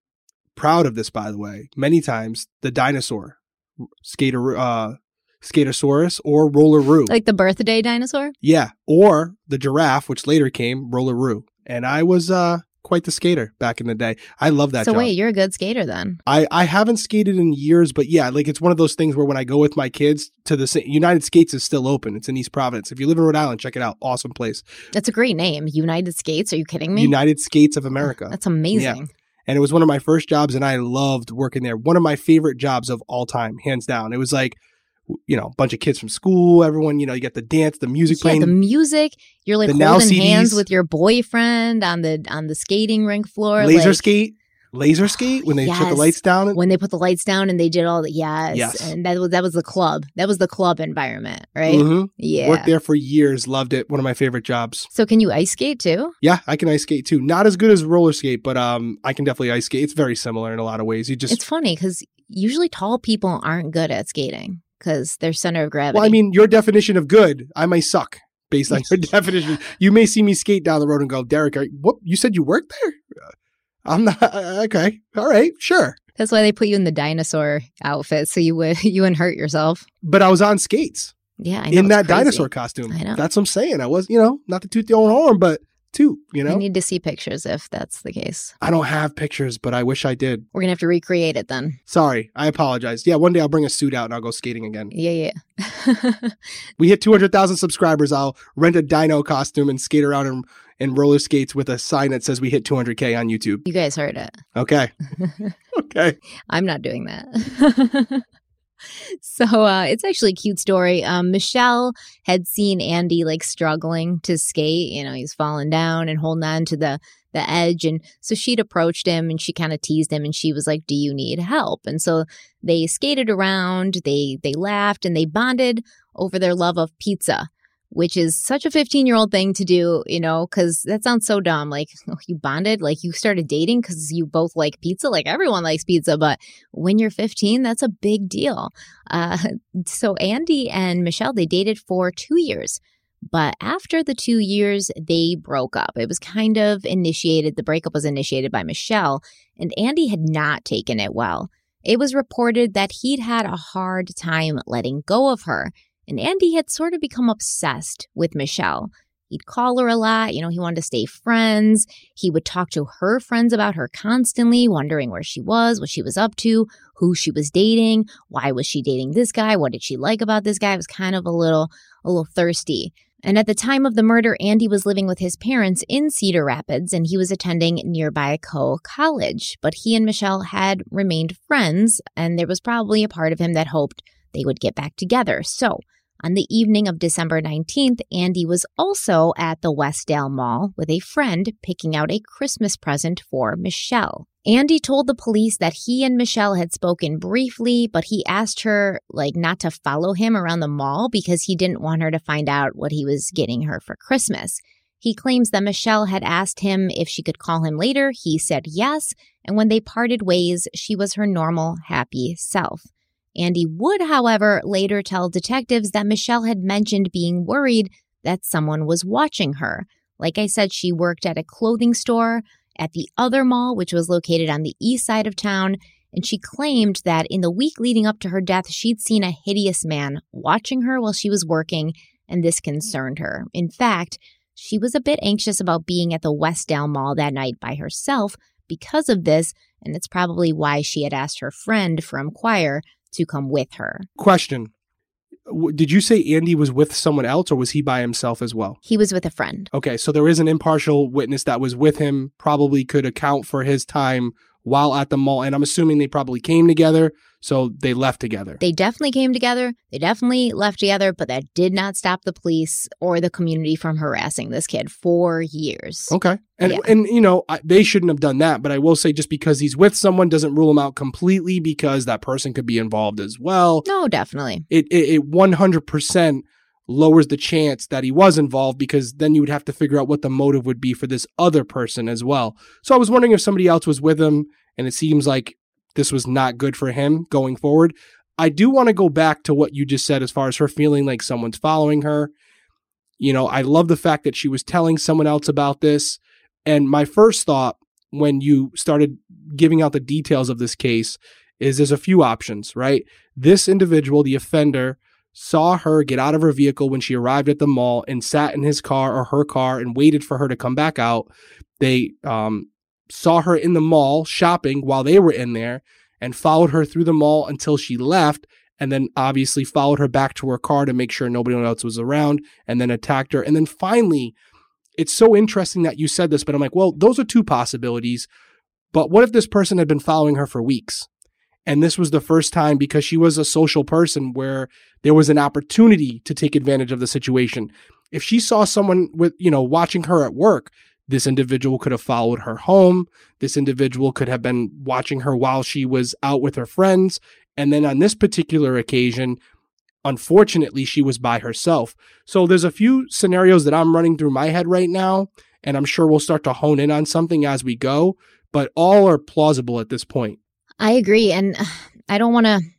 [SPEAKER 2] proud of this, by the way, many times, the dinosaur, Skater, uh, Skatosaurus or Rolleroo.
[SPEAKER 1] Like the birthday dinosaur?
[SPEAKER 2] Yeah. Or the giraffe, which later came Rolleroo. And I was uh, quite the skater back in the day. I love that
[SPEAKER 1] So
[SPEAKER 2] job.
[SPEAKER 1] wait, you're a good skater then.
[SPEAKER 2] I, I haven't skated in years, but yeah, like it's one of those things where when I go with my kids to the United Skates is still open. It's in East Providence. If you live in Rhode Island, check it out. Awesome place.
[SPEAKER 1] That's a great name. United Skates. Are you kidding me?
[SPEAKER 2] United Skates of America.
[SPEAKER 1] That's amazing.
[SPEAKER 2] Yeah. And it was one of my first jobs and I loved working there. One of my favorite jobs of all time, hands down. It was like, you know, a bunch of kids from school, everyone, you know, you get the dance, the music
[SPEAKER 1] Yeah,
[SPEAKER 2] playing.
[SPEAKER 1] the music. You're like
[SPEAKER 2] The Now
[SPEAKER 1] holding
[SPEAKER 2] C Ds.
[SPEAKER 1] hands with your boyfriend on the on the skating rink floor.
[SPEAKER 2] Laser
[SPEAKER 1] like,
[SPEAKER 2] skate. Laser skate when they shut the
[SPEAKER 1] Yes.
[SPEAKER 2] lights down.
[SPEAKER 1] When they put the lights down and they did all the yes.
[SPEAKER 2] Yes.
[SPEAKER 1] And that was that was the club. That was the club environment, right?
[SPEAKER 2] Mhm.
[SPEAKER 1] Yeah.
[SPEAKER 2] Worked there for years. Loved it. One of my favorite jobs.
[SPEAKER 1] So can you ice skate too?
[SPEAKER 2] Yeah, I can ice skate too. Not as good as roller skate, but um, I can definitely ice skate. It's very similar in a lot of ways. You just
[SPEAKER 1] It's funny because usually tall people aren't good at skating. because their center of gravity.
[SPEAKER 2] Well, I mean, your definition of good, I may suck based on your definition. You may see me skate down the road and go, Derek, are, what? You said you worked there? I'm not. Okay. All right. Sure.
[SPEAKER 1] That's why they put you in the dinosaur outfit, so you would you wouldn't hurt yourself.
[SPEAKER 2] But I was on skates.
[SPEAKER 1] Yeah, I know.
[SPEAKER 2] In that
[SPEAKER 1] crazy.
[SPEAKER 2] dinosaur costume.
[SPEAKER 1] I know.
[SPEAKER 2] That's what I'm saying. I was, you know, not to toot the own horn, but toot, you know?
[SPEAKER 1] I need to see pictures if that's the case.
[SPEAKER 2] I don't have pictures, but I wish I did.
[SPEAKER 1] We're going to have to recreate it then.
[SPEAKER 2] Sorry. I apologize. Yeah, one day I'll bring a suit out and I'll go skating again.
[SPEAKER 1] Yeah, yeah.
[SPEAKER 2] We hit two hundred thousand subscribers. I'll rent a dino costume and skate around in, in roller skates with a sign that says we hit two hundred K on YouTube.
[SPEAKER 1] You guys heard it.
[SPEAKER 2] Okay. Okay.
[SPEAKER 1] I'm not doing that. So uh, it's actually a cute story. Um, Michelle had seen Andy like struggling to skate. You know, he's falling down and holding on to the, the edge. And so she'd approached him and she kind of teased him and she was like, do you need help? And so they skated around, they they laughed and they bonded over their love of pizza, which is such a fifteen-year-old thing to do, you know, because that sounds so dumb. Like, oh, you bonded? Like, you started dating because you both like pizza? Like, everyone likes pizza. But when you're fifteen, that's a big deal. Uh, so Andy and Michelle, they dated for two years. But after the two years, they broke up. It was kind of initiated. The breakup was initiated by Michelle, and Andy had not taken it well. It was reported that he'd had a hard time letting go of her. And Andy had sort of become obsessed with Michelle. He'd call her a lot. You know, he wanted to stay friends. He would talk to her friends about her constantly, wondering where she was, what she was up to, who she was dating, why was she dating this guy, what did she like about this guy. It was kind of a little, a little thirsty. And at the time of the murder, Andy was living with his parents in Cedar Rapids, and he was attending nearby Coe College. But he and Michelle had remained friends, and there was probably a part of him that hoped they would get back together. So on the evening of December nineteenth, Andy was also at the Westdale Mall with a friend picking out a Christmas present for Michelle. Andy told the police that he and Michelle had spoken briefly, but he asked her like not to follow him around the mall because he didn't want her to find out what he was getting her for Christmas. He claims that Michelle had asked him if she could call him later. He said yes, and when they parted ways, she was her normal, happy self. Andy would, however, later tell detectives that Michelle had mentioned being worried that someone was watching her. Like I said, she worked at a clothing store at the other mall, which was located on the east side of town, and she claimed that in the week leading up to her death, she'd seen a hideous man watching her while she was working, and this concerned her. In fact, she was a bit anxious about being at the Westdale Mall that night by herself because of this, and it's probably why she had asked her friend from choir to come with her.
[SPEAKER 2] Question. Did you say Andy was with someone else or was he by himself as well?
[SPEAKER 1] He was with a friend.
[SPEAKER 2] Okay, so there is an impartial witness that was with him, probably could account for his time while at the mall. And I'm assuming they probably came together, so they left together.
[SPEAKER 1] They definitely came together. They definitely left together, but that did not stop the police or the community from harassing this kid for years.
[SPEAKER 2] Okay. And,
[SPEAKER 1] Yeah.
[SPEAKER 2] and you know, I, they shouldn't have done that, but I will say just because he's with someone doesn't rule him out completely because that person could be involved as well.
[SPEAKER 1] No, definitely.
[SPEAKER 2] It, it, it one hundred percent lowers the chance that he was involved because then you would have to figure out what the motive would be for this other person as well. So I was wondering if somebody else was with him, and it seems like this was not good for him going forward. I do want to go back to what you just said as far as her feeling like someone's following her. You know, I love the fact that she was telling someone else about this. And my first thought when you started giving out the details of this case is there's a few options, right? This individual, the offender, saw her get out of her vehicle when she arrived at the mall and sat in his car or her car and waited for her to come back out. They um, saw her in the mall shopping while they were in there and followed her through the mall until she left, and then obviously followed her back to her car to make sure nobody else was around, and then attacked her. And then finally, it's so interesting that you said this, but I'm like, well, those are two possibilities. But what if this person had been following her for weeks? And this was the first time, because she was a social person, where there was an opportunity to take advantage of the situation. If she saw someone with, you know, watching her at work, this individual could have followed her home. This individual could have been watching her while she was out with her friends. And then on this particular occasion, unfortunately, she was by herself. So there's a few scenarios that I'm running through my head right now, and I'm sure we'll start to hone in on something as we go, but all are plausible at this point.
[SPEAKER 1] I agree. And I don't want to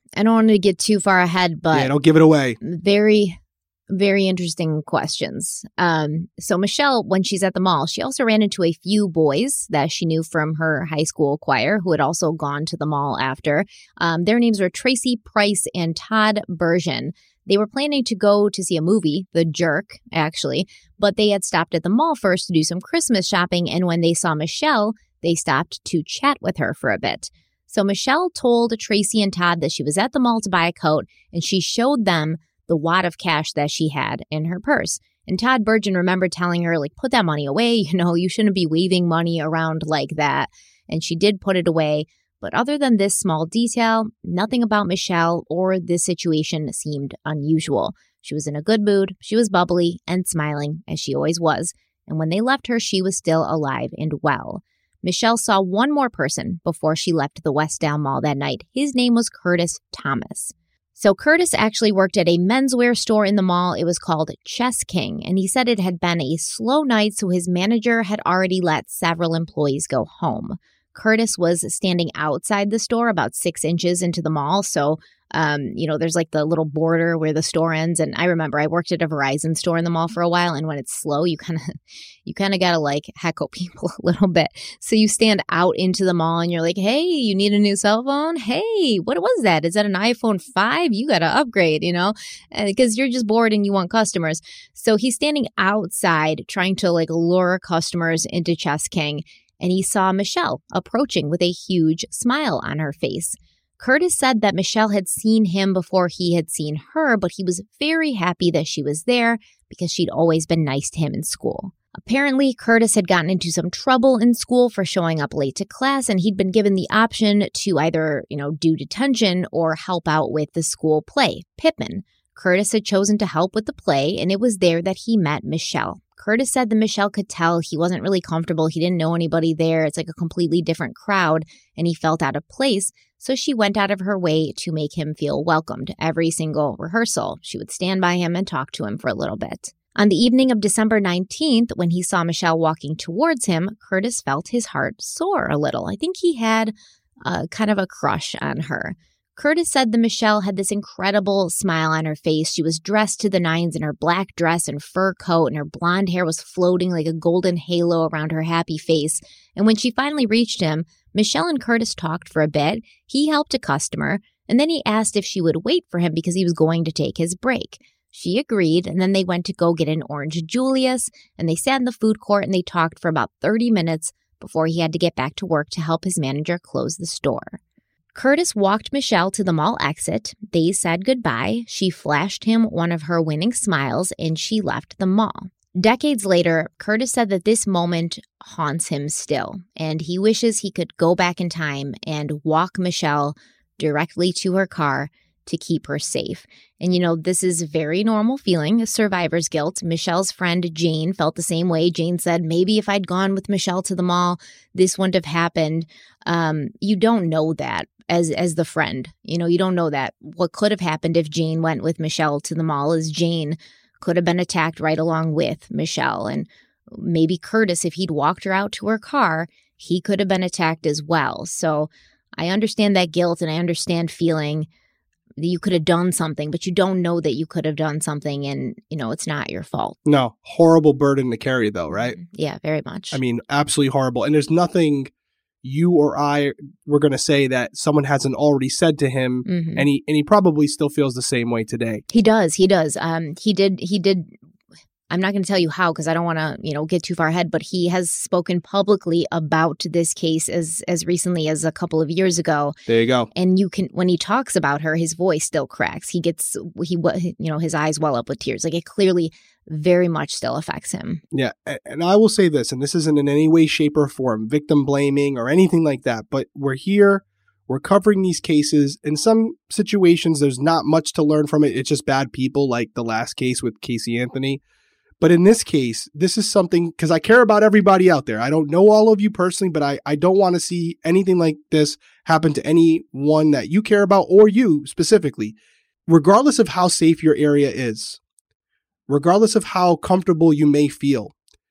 [SPEAKER 1] I don't want to get too far ahead, but
[SPEAKER 2] yeah, don't give it away.
[SPEAKER 1] Very, very interesting questions. Um, so Michelle, when she's at the mall, she also ran into a few boys that she knew from her high school choir who had also gone to the mall after. Um, their names were Tracy Price and Todd Bergen. They were planning to go to see a movie, The Jerk, actually, but they had stopped at the mall first to do some Christmas shopping, and when they saw Michelle, they stopped to chat with her for a bit. So Michelle told Tracy and Todd that she was at the mall to buy a coat, and she showed them the wad of cash that she had in her purse. And Todd Bergen remembered telling her, like, put that money away. You know, you shouldn't be waving money around like that. And she did put it away. But other than this small detail, nothing about Michelle or this situation seemed unusual. She was in a good mood, she was bubbly and smiling, as she always was. And when they left her, she was still alive and well. Michelle saw one more person before she left the Westdale Mall that night. His name was Curtis Thomas. So Curtis actually worked at a menswear store in the mall. It was called Chess King, and he said it had been a slow night, so his manager had already let several employees go home. Curtis was standing outside the store about six inches into the mall. So, um, you know, there's like the little border where the store ends. And I remember I worked at a Verizon store in the mall for a while. And when it's slow, you kind of you kind of got to like heckle people a little bit. So you stand out into the mall and you're like, hey, you need a new cell phone? Hey, what was that? Is that an iPhone five? You got to upgrade, you know, because you're just bored and you want customers. So he's standing outside trying to like lure customers into Chess King. And he saw Michelle approaching with a huge smile on her face. Curtis said that Michelle had seen him before he had seen her, but he was very happy that she was there because she'd always been nice to him in school. Apparently, Curtis had gotten into some trouble in school for showing up late to class, and he'd been given the option to either, you know, do detention or help out with the school play, Pippin. Curtis had chosen to help with the play, and it was there that he met Michelle. Curtis said that Michelle could tell he wasn't really comfortable. He didn't know anybody there. It's like a completely different crowd, and he felt out of place. So she went out of her way to make him feel welcomed every single rehearsal. She would stand by him and talk to him for a little bit. On the evening of December nineteenth, when he saw Michelle walking towards him, Curtis felt his heart soar a little. I think he had uh, kind of a crush on her. Curtis said that Michelle had this incredible smile on her face. She was dressed to the nines in her black dress and fur coat, and her blonde hair was floating like a golden halo around her happy face. And when she finally reached him, Michelle and Curtis talked for a bit. He helped a customer, and then he asked if she would wait for him because he was going to take his break. She agreed, and then they went to go get an orange Julius, and they sat in the food court and they talked for about thirty minutes before he had to get back to work to help his manager close the store. Curtis walked Michelle to the mall exit. They said goodbye. She flashed him one of her winning smiles, and she left the mall. Decades later, Curtis said that this moment haunts him still, and he wishes he could go back in time and walk Michelle directly to her car to keep her safe. And, you know, this is a very normal feeling, survivor's guilt. Michelle's friend Jane felt the same way. Jane said, maybe if I'd gone with Michelle to the mall, this wouldn't have happened. Um, you don't know that as as the friend. You know, you don't know that. What could have happened if Jane went with Michelle to the mall is Jane could have been attacked right along with Michelle. And maybe Curtis, if he'd walked her out to her car, he could have been attacked as well. So I understand that guilt, and I understand feeling that you could have done something, but you don't know that you could have done something, and, you know, it's not your fault.
[SPEAKER 2] No, horrible burden to carry, though, right?
[SPEAKER 1] Yeah, very much.
[SPEAKER 2] I mean, absolutely horrible. And there's nothing you or I were going to say that someone hasn't already said to him, mm-hmm. and he and he probably still feels the same way today.
[SPEAKER 1] He does. He does. Um, he did. He did. I'm not going to tell you how because I don't want to, you know, get too far ahead, but he has spoken publicly about this case as as recently as a couple of years ago.
[SPEAKER 2] There you go.
[SPEAKER 1] And you can, when he talks about her, his voice still cracks. He gets, he, you know, his eyes well up with tears. Like, it clearly very much still affects him.
[SPEAKER 2] Yeah. And I will say this, and this isn't in any way, shape, or form victim blaming or anything like that, but we're here. We're covering these cases. In some situations, there's not much to learn from it. It's just bad people, like the last case with Casey Anthony. But in this case, this is something, because I care about everybody out there. I don't know all of you personally, but I, I don't want to see anything like this happen to anyone that you care about, or you specifically. Regardless of how safe your area is, regardless of how comfortable you may feel,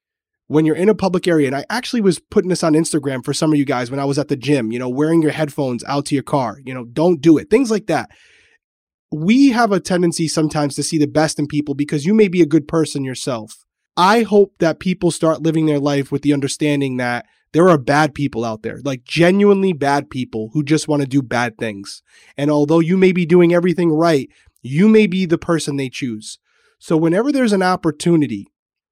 [SPEAKER 2] when you're in a public area, and I actually was putting this on Instagram for some of you guys when I was at the gym, you know, wearing your headphones out to your car, you know, don't do it. Things like that. We have a tendency sometimes to see the best in people because you may be a good person yourself. I hope that people start living their life with the understanding that there are bad people out there, like genuinely bad people who just want to do bad things. And although you may be doing everything right, you may be the person they choose. So whenever there's an opportunity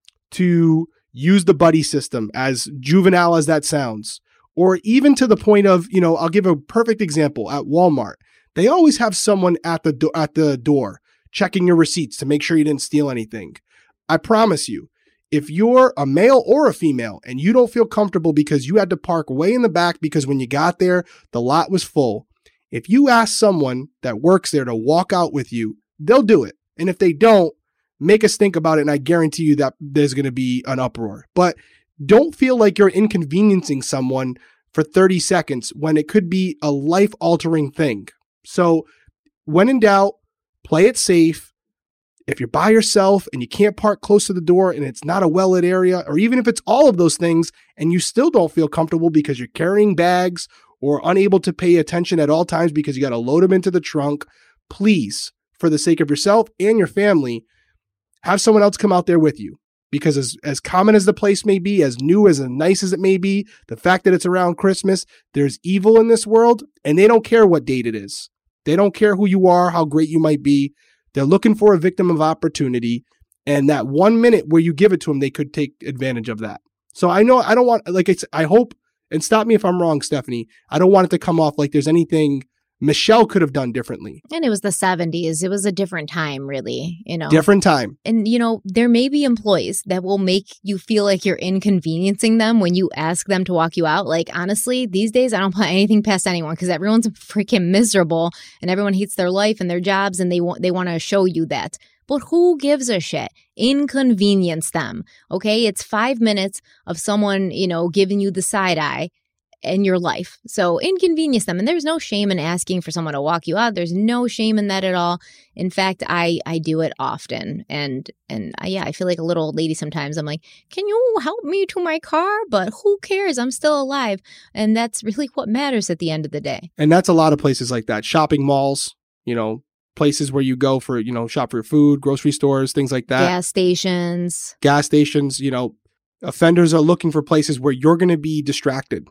[SPEAKER 2] to use the buddy system, as juvenile as that sounds, or even to the point of, you know, I'll give a perfect example at Walmart. They always have someone at the do- at the door checking your receipts to make sure you didn't steal anything. I promise you, if you're a male or a female and you don't feel comfortable because you had to park way in the back because when you got there, the lot was full, if you ask someone that works there to walk out with you, they'll do it. And if they don't, make us think about it, and I guarantee you that there's going to be an uproar. But don't feel like you're inconveniencing someone for thirty seconds when it could be a life-altering thing. So when in doubt, play it safe. If you're by yourself and you can't park close to the door and it's not a well-lit area, or even if it's all of those things and you still don't feel comfortable because you're carrying bags or unable to pay attention at all times because you got to load them into the trunk, please, for the sake of yourself and your family, have someone else come out there with you. Because as, as common as the place may be, as new, as nice as it may be, the fact that it's around Christmas, there's evil in this world, and they don't care what date it is. They don't care who you are, how great you might be. They're looking for a victim of opportunity, and that one minute where you give it to them, they could take advantage of that. So I know I don't want, like it's, I hope, and stop me if I'm wrong, Stephanie, I don't want it to come off like there's anything Michelle could have done differently.
[SPEAKER 1] And it was the seventies. It was a different time, really, you know.
[SPEAKER 2] Different time.
[SPEAKER 1] And, you know, there may be employees that will make you feel like you're inconveniencing them when you ask them to walk you out. Like, honestly, these days, I don't put anything past anyone because everyone's freaking miserable and everyone hates their life and their jobs and they want they want to show you that. But who gives a shit? Inconvenience them. Okay? It's five minutes of someone, you know, giving you the side eye in your life. So inconvenience them. And there's no shame in asking for someone to walk you out. There's no shame in that at all. In fact, I, I do it often. And, and I, yeah, I feel like a little old lady sometimes. I'm like, can you help me to my car? But who cares? I'm still alive. And that's really what matters at the end of the day.
[SPEAKER 2] And that's a lot of places like that. Shopping malls, you know, places where you go for, you know, shop for your food, grocery stores, things like that.
[SPEAKER 1] Gas stations.
[SPEAKER 2] Gas stations, you know, offenders are looking for places where you're going to be distracted.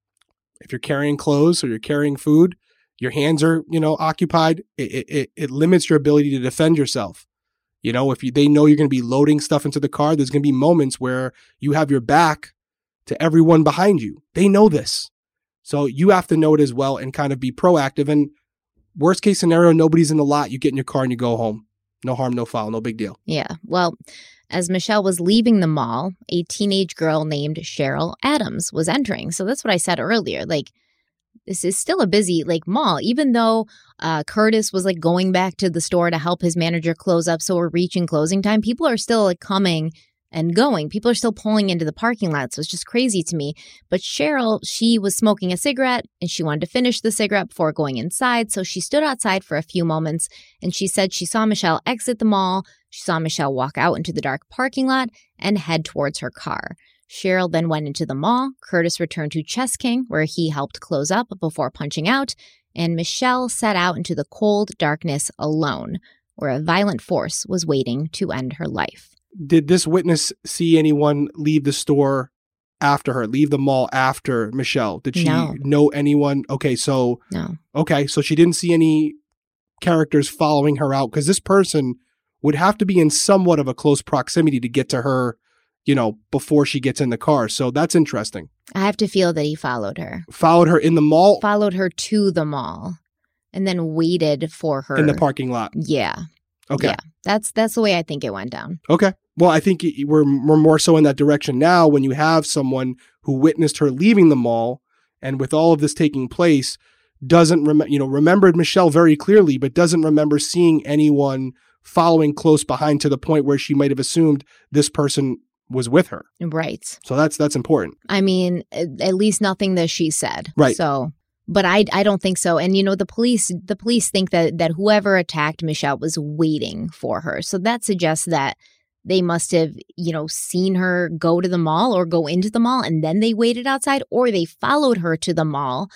[SPEAKER 2] If you're carrying clothes or you're carrying food, your hands are, you know, occupied. It, it, it limits your ability to defend yourself. You know, if you, they know you're going to be loading stuff into the car, there's going to be moments where you have your back to everyone behind you. They know this. So you have to know it as well and kind of be proactive. And worst case scenario, nobody's in the lot. You get in your car and you go home. No harm, no foul, no big deal.
[SPEAKER 1] Yeah. Well, as Michelle was leaving the mall, a teenage girl named Cheryl Adams was entering. So that's what I said earlier. Like, this is still a busy like mall, even though uh, Curtis was like going back to the store to help his manager close up. So we're reaching closing time. People are still like coming and going. People are still pulling into the parking lot. So it's just crazy to me. But Cheryl, she was smoking a cigarette and she wanted to finish the cigarette before going inside. So she stood outside for a few moments and she said she saw Michelle exit the mall. She saw Michelle walk out into the dark parking lot and head towards her car. Cheryl then went into the mall. Curtis returned to Chess King, where he helped close up before punching out. And Michelle set out into the cold darkness alone, where a violent force was waiting to end her life.
[SPEAKER 2] Did this witness see anyone leave the store after her, leave the mall after Michelle? Did she
[SPEAKER 1] No.
[SPEAKER 2] know anyone? Okay, so
[SPEAKER 1] No.
[SPEAKER 2] okay, so she didn't see any characters following her out because this person would have to be in somewhat of a close proximity to get to her, you know, before she gets in the car. So that's interesting.
[SPEAKER 1] I have to feel that he followed her.
[SPEAKER 2] Followed her in the mall?
[SPEAKER 1] Followed her to the mall and then waited for her.
[SPEAKER 2] In the parking lot.
[SPEAKER 1] Yeah.
[SPEAKER 2] Okay.
[SPEAKER 1] Yeah. That's that's the way I think it went down.
[SPEAKER 2] Okay. Well, I think we're, we're more so in that direction now when you have someone who witnessed her leaving the mall and with all of this taking place, doesn't rem- you know, remembered Michelle very clearly, but doesn't remember seeing anyone following close behind to the point where she might have assumed this person was with her.
[SPEAKER 1] Right.
[SPEAKER 2] So that's that's important.
[SPEAKER 1] I mean, at least nothing that she said.
[SPEAKER 2] Right.
[SPEAKER 1] So, but I I don't think so. And you know, the police the police think that that whoever attacked Michelle was waiting for her. So that suggests that they must have, you know, seen her go to the mall or go into the mall and then they waited outside, or they followed her to the mall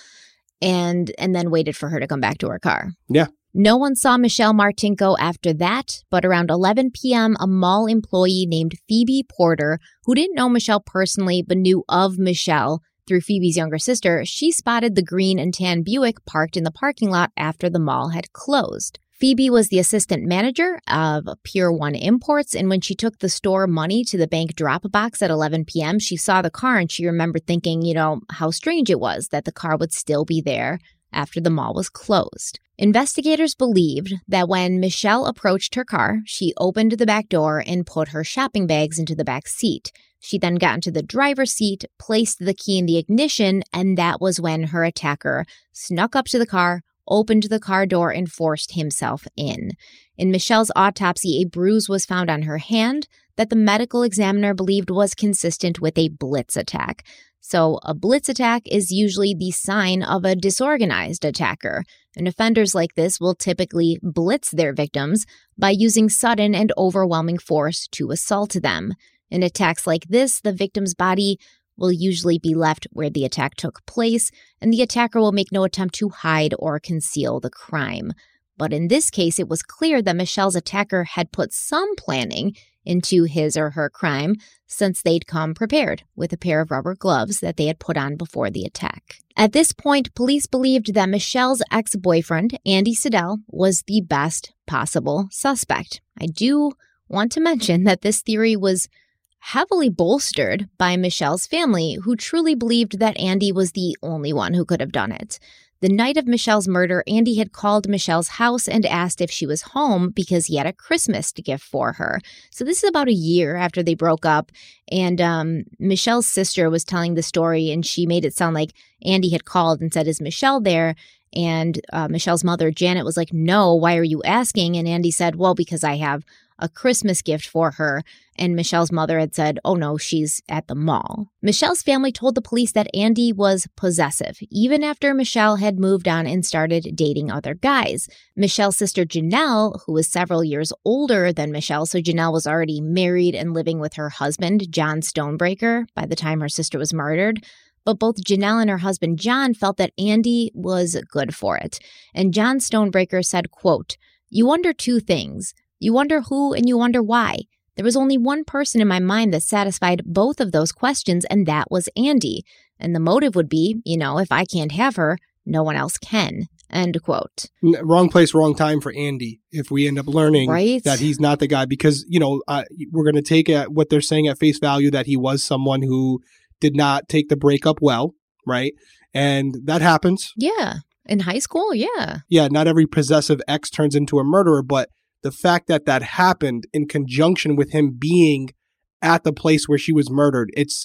[SPEAKER 1] and and then waited for her to come back to her car.
[SPEAKER 2] Yeah.
[SPEAKER 1] No one saw Michelle Martinko after that, but around eleven p.m., a mall employee named Phoebe Porter, who didn't know Michelle personally but knew of Michelle through Phoebe's younger sister, she spotted the green and tan Buick parked in the parking lot after the mall had closed. Phoebe was the assistant manager of Pier one Imports, and when she took the store money to the bank drop box at eleven p.m., she saw the car and she remembered thinking, you know, how strange it was that the car would still be there after the mall was closed. Investigators believed that when Michelle approached her car, she opened the back door and put her shopping bags into the back seat. She then got into the driver's seat, placed the key in the ignition, and that was when her attacker snuck up to the car, opened the car door, and forced himself in. In Michelle's autopsy, a bruise was found on her hand that the medical examiner believed was consistent with a blitz attack. So a blitz attack is usually the sign of a disorganized attacker, and offenders like this will typically blitz their victims by using sudden and overwhelming force to assault them. In attacks like this, the victim's body will usually be left where the attack took place, and the attacker will make no attempt to hide or conceal the crime. But in this case, it was clear that Michelle's attacker had put some planning into his or her crime, since they'd come prepared with a pair of rubber gloves that they had put on before the attack. At this point, police believed that Michelle's ex-boyfriend, Andy Siddell, was the best possible suspect. I do want to mention that this theory was heavily bolstered by Michelle's family, who truly believed that Andy was the only one who could have done it. The night of Michelle's murder, Andy had called Michelle's house and asked if she was home because he had a Christmas gift for her. So this is about a year after they broke up, and um, Michelle's sister was telling the story, and she made it sound like Andy had called and said, "Is Michelle there?" And uh, Michelle's mother, Janet, was like, "No, why are you asking?" And Andy said, "Well, because I have a Christmas gift for her." And Michelle's mother had said, "Oh no, she's at the mall." Michelle's family told the police that Andy was possessive, even after Michelle had moved on and started dating other guys. Michelle's sister Janelle, who was several years older than Michelle, so Janelle was already married and living with her husband, John Stonebreaker, by the time her sister was murdered. But both Janelle and her husband, John, felt that Andy was good for it. And John Stonebreaker said, quote, "You wonder two things. You wonder who and you wonder why. There was only one person in my mind that satisfied both of those questions, and that was Andy. And the motive would be, you know, if I can't have her, no one else can." End quote.
[SPEAKER 2] Wrong place, wrong time for Andy if we end up learning
[SPEAKER 1] right?
[SPEAKER 2] that he's not the guy. Because, you know, uh, we're going to take at what they're saying at face value that he was someone who did not take the breakup well, right? And that happens.
[SPEAKER 1] Yeah. In high school, yeah.
[SPEAKER 2] Yeah, not every possessive ex turns into a murderer, but the fact that that happened in conjunction with him being at the place where she was murdered, it's,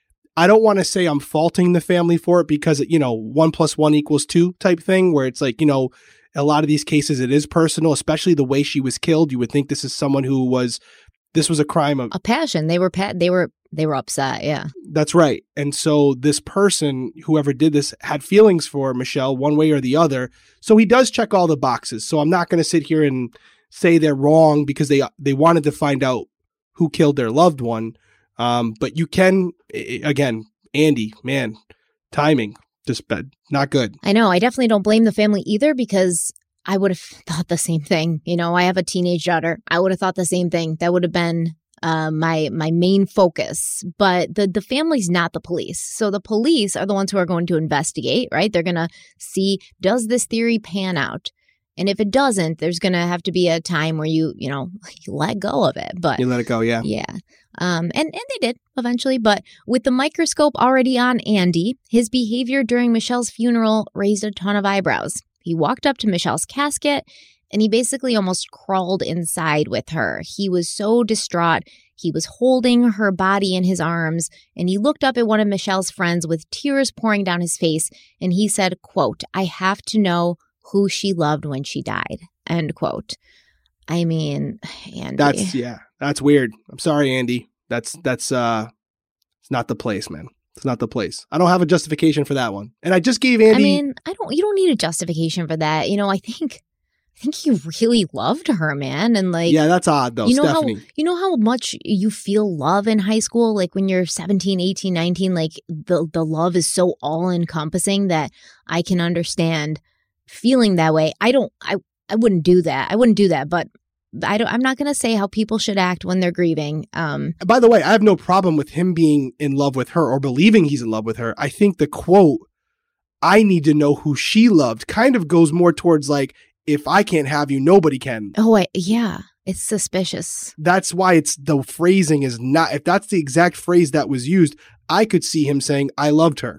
[SPEAKER 2] I don't want to say I'm faulting the family for it because, you know, one plus one equals two type thing where it's like, you know, a lot of these cases, it is personal, especially the way she was killed. You would think this is someone who was, this was a crime of
[SPEAKER 1] a passion. They were, pa- they were, they were upset. Yeah.
[SPEAKER 2] That's right. And so this person, whoever did this, had feelings for Michelle one way or the other. So he does check all the boxes. So I'm not going to sit here and say they're wrong because they they wanted to find out who killed their loved one. Um, but you can, again, Andy, man, timing, just bad, not good.
[SPEAKER 1] I know. I definitely don't blame the family either because I would have thought the same thing. You know, I have a teenage daughter. I would have thought the same thing. That would have been uh, my my main focus. But the, the family's not the police. So the police are the ones who are going to investigate, right? They're going to see, does this theory pan out? And if it doesn't, there's going to have to be a time where you, you know, you let go of it. But
[SPEAKER 2] you let it go, yeah.
[SPEAKER 1] Yeah. Um, and, and they did eventually. But with the microscope already on Andy, his behavior during Michelle's funeral raised a ton of eyebrows. He walked up to Michelle's casket and he basically almost crawled inside with her. He was so distraught. He was holding her body in his arms, and he looked up at one of Michelle's friends with tears pouring down his face. And he said, quote, "I have to know who she loved when she died." End quote. I mean, Andy.
[SPEAKER 2] That's, yeah, that's weird. I'm sorry, Andy. That's, that's, uh, it's not the place, man. It's not the place. I don't have a justification for that one. And I just gave Andy.
[SPEAKER 1] I mean, I don't, you don't need a justification for that. You know, I think, I think he really loved her, man. And like,
[SPEAKER 2] yeah, that's odd though,
[SPEAKER 1] you know
[SPEAKER 2] Stephanie.
[SPEAKER 1] How, you know how much you feel love in high school? Like when you're seventeen, eighteen, nineteen, like the, the love is so all encompassing that I can understand feeling that way. I don't, I, I wouldn't do that. I wouldn't do that, but I don't, I'm not going to say how people should act when they're grieving. Um,
[SPEAKER 2] By the way, I have no problem with him being in love with her or believing he's in love with her. I think the quote, I need to know who she loved, kind of goes more towards like, if I can't have you, nobody can.
[SPEAKER 1] Oh, I, yeah. It's suspicious.
[SPEAKER 2] That's why it's the phrasing is not, if that's the exact phrase that was used, I could see him saying, I loved her.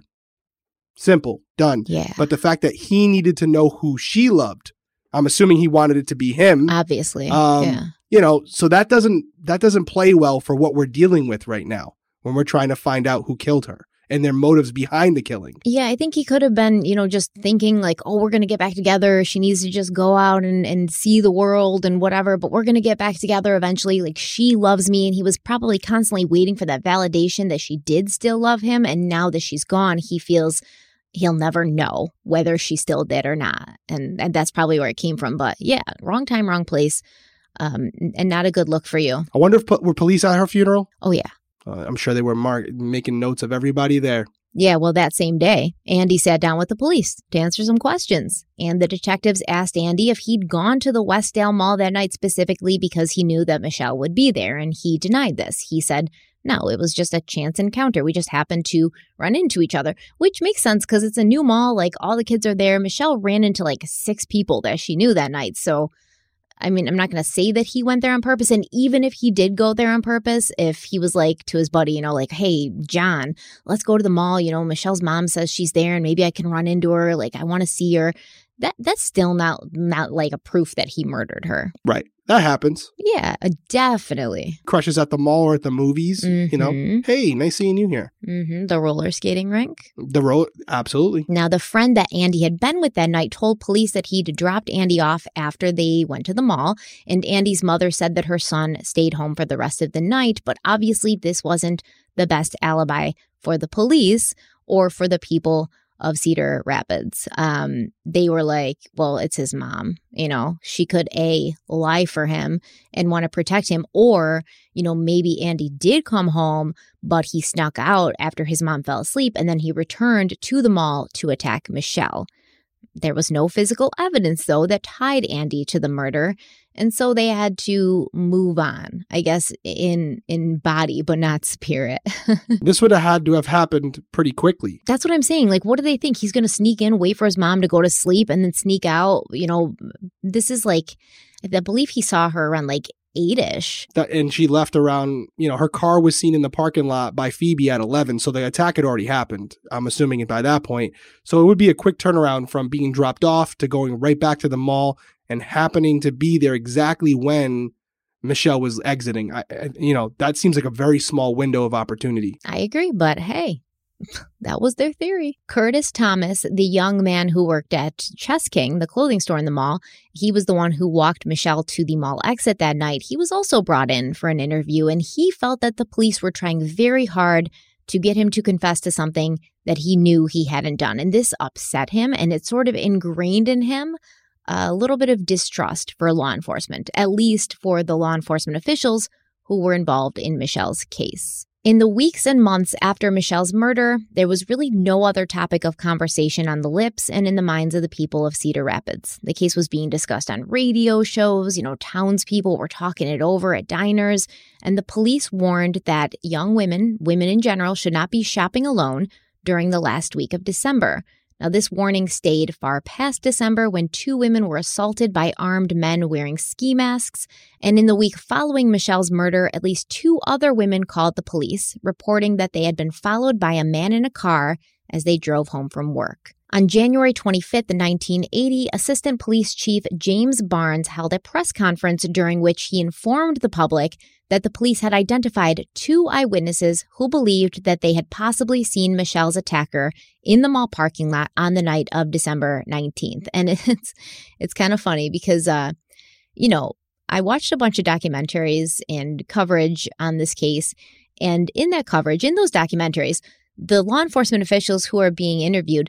[SPEAKER 2] Simple, done.
[SPEAKER 1] Yeah.
[SPEAKER 2] But the fact that he needed to know who she loved, I'm assuming he wanted it to be him.
[SPEAKER 1] Obviously.
[SPEAKER 2] Um,
[SPEAKER 1] yeah.
[SPEAKER 2] You know, so that doesn't, that doesn't play well for what we're dealing with right now when we're trying to find out who killed her and their motives behind the killing.
[SPEAKER 1] Yeah, I think he could have been, you know, just thinking like, oh, we're going to get back together. She needs to just go out and, and see the world and whatever, but we're going to get back together eventually. Like, she loves me. And he was probably constantly waiting for that validation that she did still love him. And now that she's gone, he feels he'll never know whether she still did or not. And, and that's probably where it came from. But yeah, wrong time, wrong place. Um, and not a good look for you.
[SPEAKER 2] I wonder if po- were police at her funeral?
[SPEAKER 1] Oh, yeah.
[SPEAKER 2] Uh, I'm sure they were mark- making notes of everybody there.
[SPEAKER 1] Yeah, well, that same day, Andy sat down with the police to answer some questions. And the detectives asked Andy if he'd gone to the Westdale Mall that night specifically because he knew that Michelle would be there. And he denied this. He said, no, it was just a chance encounter. We just happened to run into each other, which makes sense because it's a new mall. Like, all the kids are there. Michelle ran into like six people that she knew that night. So, I mean, I'm not going to say that he went there on purpose. And even if he did go there on purpose, if he was like to his buddy, you know, like, hey, John, let's go to the mall. You know, Michelle's mom says she's there and maybe I can run into her. Like, I want to see her. That that's still not not like a proof that he murdered her.
[SPEAKER 2] Right. That happens.
[SPEAKER 1] Yeah, definitely.
[SPEAKER 2] Crushes at the mall or at the movies,
[SPEAKER 1] mm-hmm.
[SPEAKER 2] you know. Hey, nice seeing you here.
[SPEAKER 1] Mm-hmm. The roller skating rink.
[SPEAKER 2] The roller, absolutely.
[SPEAKER 1] Now, the friend that Andy had been with that night told police that he'd dropped Andy off after they went to the mall. And Andy's mother said that her son stayed home for the rest of the night. But obviously, this wasn't the best alibi for the police or for the people of Cedar Rapids. Um, they were like, well, it's his mom. You know, she could A, lie for him and want to protect him. Or, you know, maybe Andy did come home, but he snuck out after his mom fell asleep. And then he returned to the mall to attack Michelle. There was no physical evidence, though, that tied Andy to the murder. And so they had to move on, I guess, in in body, but not spirit.
[SPEAKER 2] This would have had to have happened pretty quickly.
[SPEAKER 1] That's what I'm saying. Like, what do they think? He's going to sneak in, wait for his mom to go to sleep, and then sneak out? You know, this is like, I believe he saw her around like eight-ish.
[SPEAKER 2] That, and she left around, you know, her car was seen in the parking lot by Phoebe at eleven. So the attack had already happened, I'm assuming it by that point. So it would be a quick turnaround from being dropped off to going right back to the mall and happening to be there exactly when Michelle was exiting. I, I, you know, that seems like a very small window of opportunity.
[SPEAKER 1] I agree, but hey, that was their theory. Curtis Thomas, the young man who worked at Chess King, the clothing store in the mall, he was the one who walked Michelle to the mall exit that night. He was also brought in for an interview, and he felt that the police were trying very hard to get him to confess to something that he knew he hadn't done. And this upset him, and it sort of ingrained in him a little bit of distrust for law enforcement, at least for the law enforcement officials who were involved in Michelle's case. In the weeks and months after Michelle's murder, there was really no other topic of conversation on the lips and in the minds of the people of Cedar Rapids. The case was being discussed on radio shows, you know, townspeople were talking it over at diners, and the police warned that young women, women in general, should not be shopping alone during the last week of December. Now, this warning stayed far past December when two women were assaulted by armed men wearing ski masks. And in the week following Michelle's murder, at least two other women called the police, reporting that they had been followed by a man in a car as they drove home from work. On January twenty-fifth, nineteen eighty, Assistant Police Chief James Barnes held a press conference during which he informed the public that the police had identified two eyewitnesses who believed that they had possibly seen Michelle's attacker in the mall parking lot on the night of December nineteenth. And it's it's kind of funny because, uh, you know, I watched a bunch of documentaries and coverage on this case. And in that coverage, in those documentaries, the law enforcement officials who are being interviewed,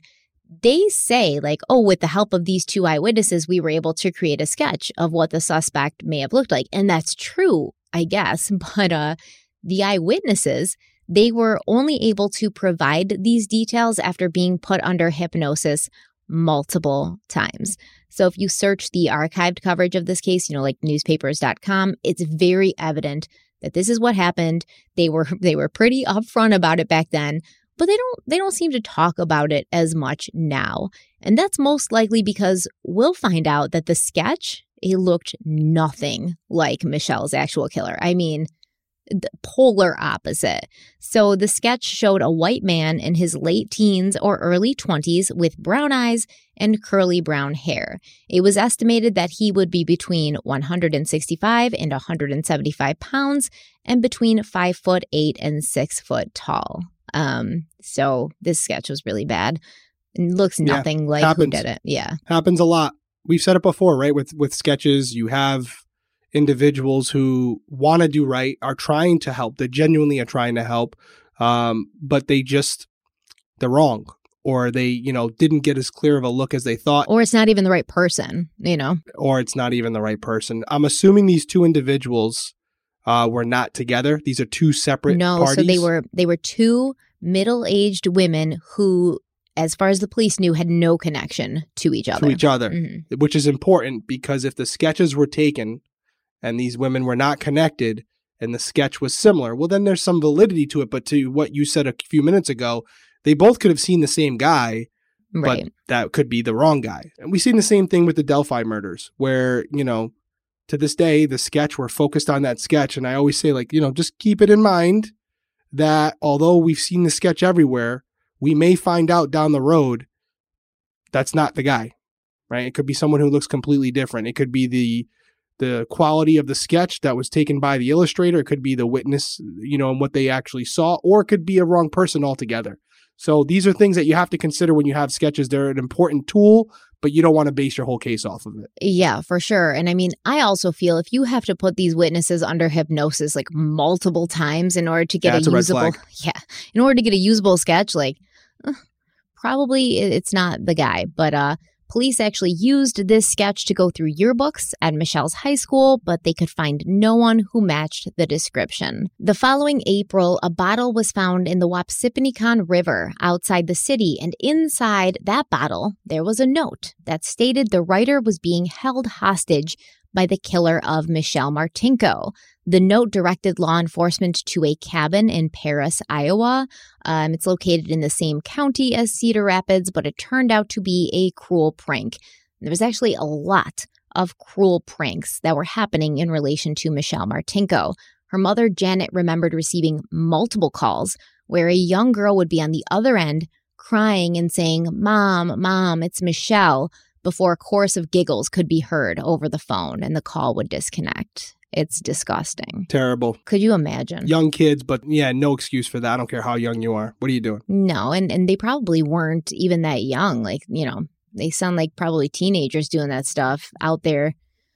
[SPEAKER 1] they say like, oh, with the help of these two eyewitnesses, we were able to create a sketch of what the suspect may have looked like. And that's true, I guess. But uh, the eyewitnesses, they were only able to provide these details after being put under hypnosis multiple times. So if you search the archived coverage of this case, you know, like newspapers dot com, it's very evident that this is what happened. They were they were pretty upfront about it back then, but they don't they don't seem to talk about it as much now. And that's most likely because we'll find out that the sketch, it looked nothing like Michelle's actual killer. I mean, the polar opposite. So the sketch showed a white man in his late teens or early twenties with brown eyes and curly brown hair. It was estimated that he would be between one hundred sixty-five and one hundred seventy-five pounds and between five foot eight and six foot tall. Um, so this sketch was really bad. It looks nothing yeah, like happens. Who did it. Yeah.
[SPEAKER 2] Happens a lot. We've said it before, right? With with sketches, you have individuals who want to do right, are trying to help. They genuinely are trying to help, um, but they just, they're wrong. Or they, you know, didn't get as clear of a look as they thought.
[SPEAKER 1] Or it's not even the right person, you know.
[SPEAKER 2] Or it's not even the right person. I'm assuming these two individuals uh, were not together. These are two separate
[SPEAKER 1] no,
[SPEAKER 2] parties.
[SPEAKER 1] No, so they were they were two middle-aged women who, as far as the police knew, had no connection to each other.
[SPEAKER 2] To each other,
[SPEAKER 1] mm-hmm.
[SPEAKER 2] Which is important because if the sketches were taken and these women were not connected and the sketch was similar, well, then there's some validity to it. But to what you said a few minutes ago, they both could have seen the same guy,
[SPEAKER 1] right.
[SPEAKER 2] But that could be the wrong guy. And we've seen the same thing with the Delphi murders where, you know, to this day, the sketch, we're focused on that sketch. And I always say, like, you know, just keep it in mind that although we've seen the sketch everywhere, we may find out down the road that's not the guy, right? It could be someone who looks completely different. It could be the the quality of the sketch that was taken by the illustrator. It could be the witness, you know, and what they actually saw, or it could be a wrong person altogether. So these are things that you have to consider when you have sketches. They're an important tool, but you don't want to base your whole case off of it.
[SPEAKER 1] Yeah, for sure. And I mean, I also feel if you have to put these witnesses under hypnosis like multiple times in order to get
[SPEAKER 2] yeah,
[SPEAKER 1] a usable, yeah, in order to get a usable sketch, like uh, probably it's not the guy, but uh, police actually used this sketch to go through yearbooks at Michelle's high school, but they could find no one who matched the description. The following April, a bottle was found in the Wapsipinicon River outside the city, and inside that bottle, there was a note that stated the writer was being held hostage by the killer of Michelle Martinko. The note directed law enforcement to a cabin in Paris, Iowa. Um, it's located in the same county as Cedar Rapids, but it turned out to be a cruel prank. There was actually a lot of cruel pranks that were happening in relation to Michelle Martinko. Her mother, Janet, remembered receiving multiple calls where a young girl would be on the other end crying and saying, "Mom, Mom, it's Michelle," before a chorus of giggles could be heard over the phone and the call would disconnect. It's disgusting.
[SPEAKER 2] Terrible.
[SPEAKER 1] Could you imagine?
[SPEAKER 2] Young kids, but yeah, no excuse for that. I don't care how young you are. What are you doing?
[SPEAKER 1] No, and, and they probably weren't even that young. Like, you know, they sound like probably teenagers doing that stuff out there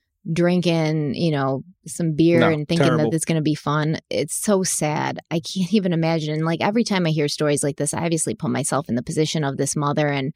[SPEAKER 1] drinking, you know, some beer
[SPEAKER 2] no,
[SPEAKER 1] and thinking
[SPEAKER 2] terrible.
[SPEAKER 1] that it's going to be fun. It's so sad. I can't even imagine. And like every time I hear stories like this, I obviously put myself in the position of this mother and,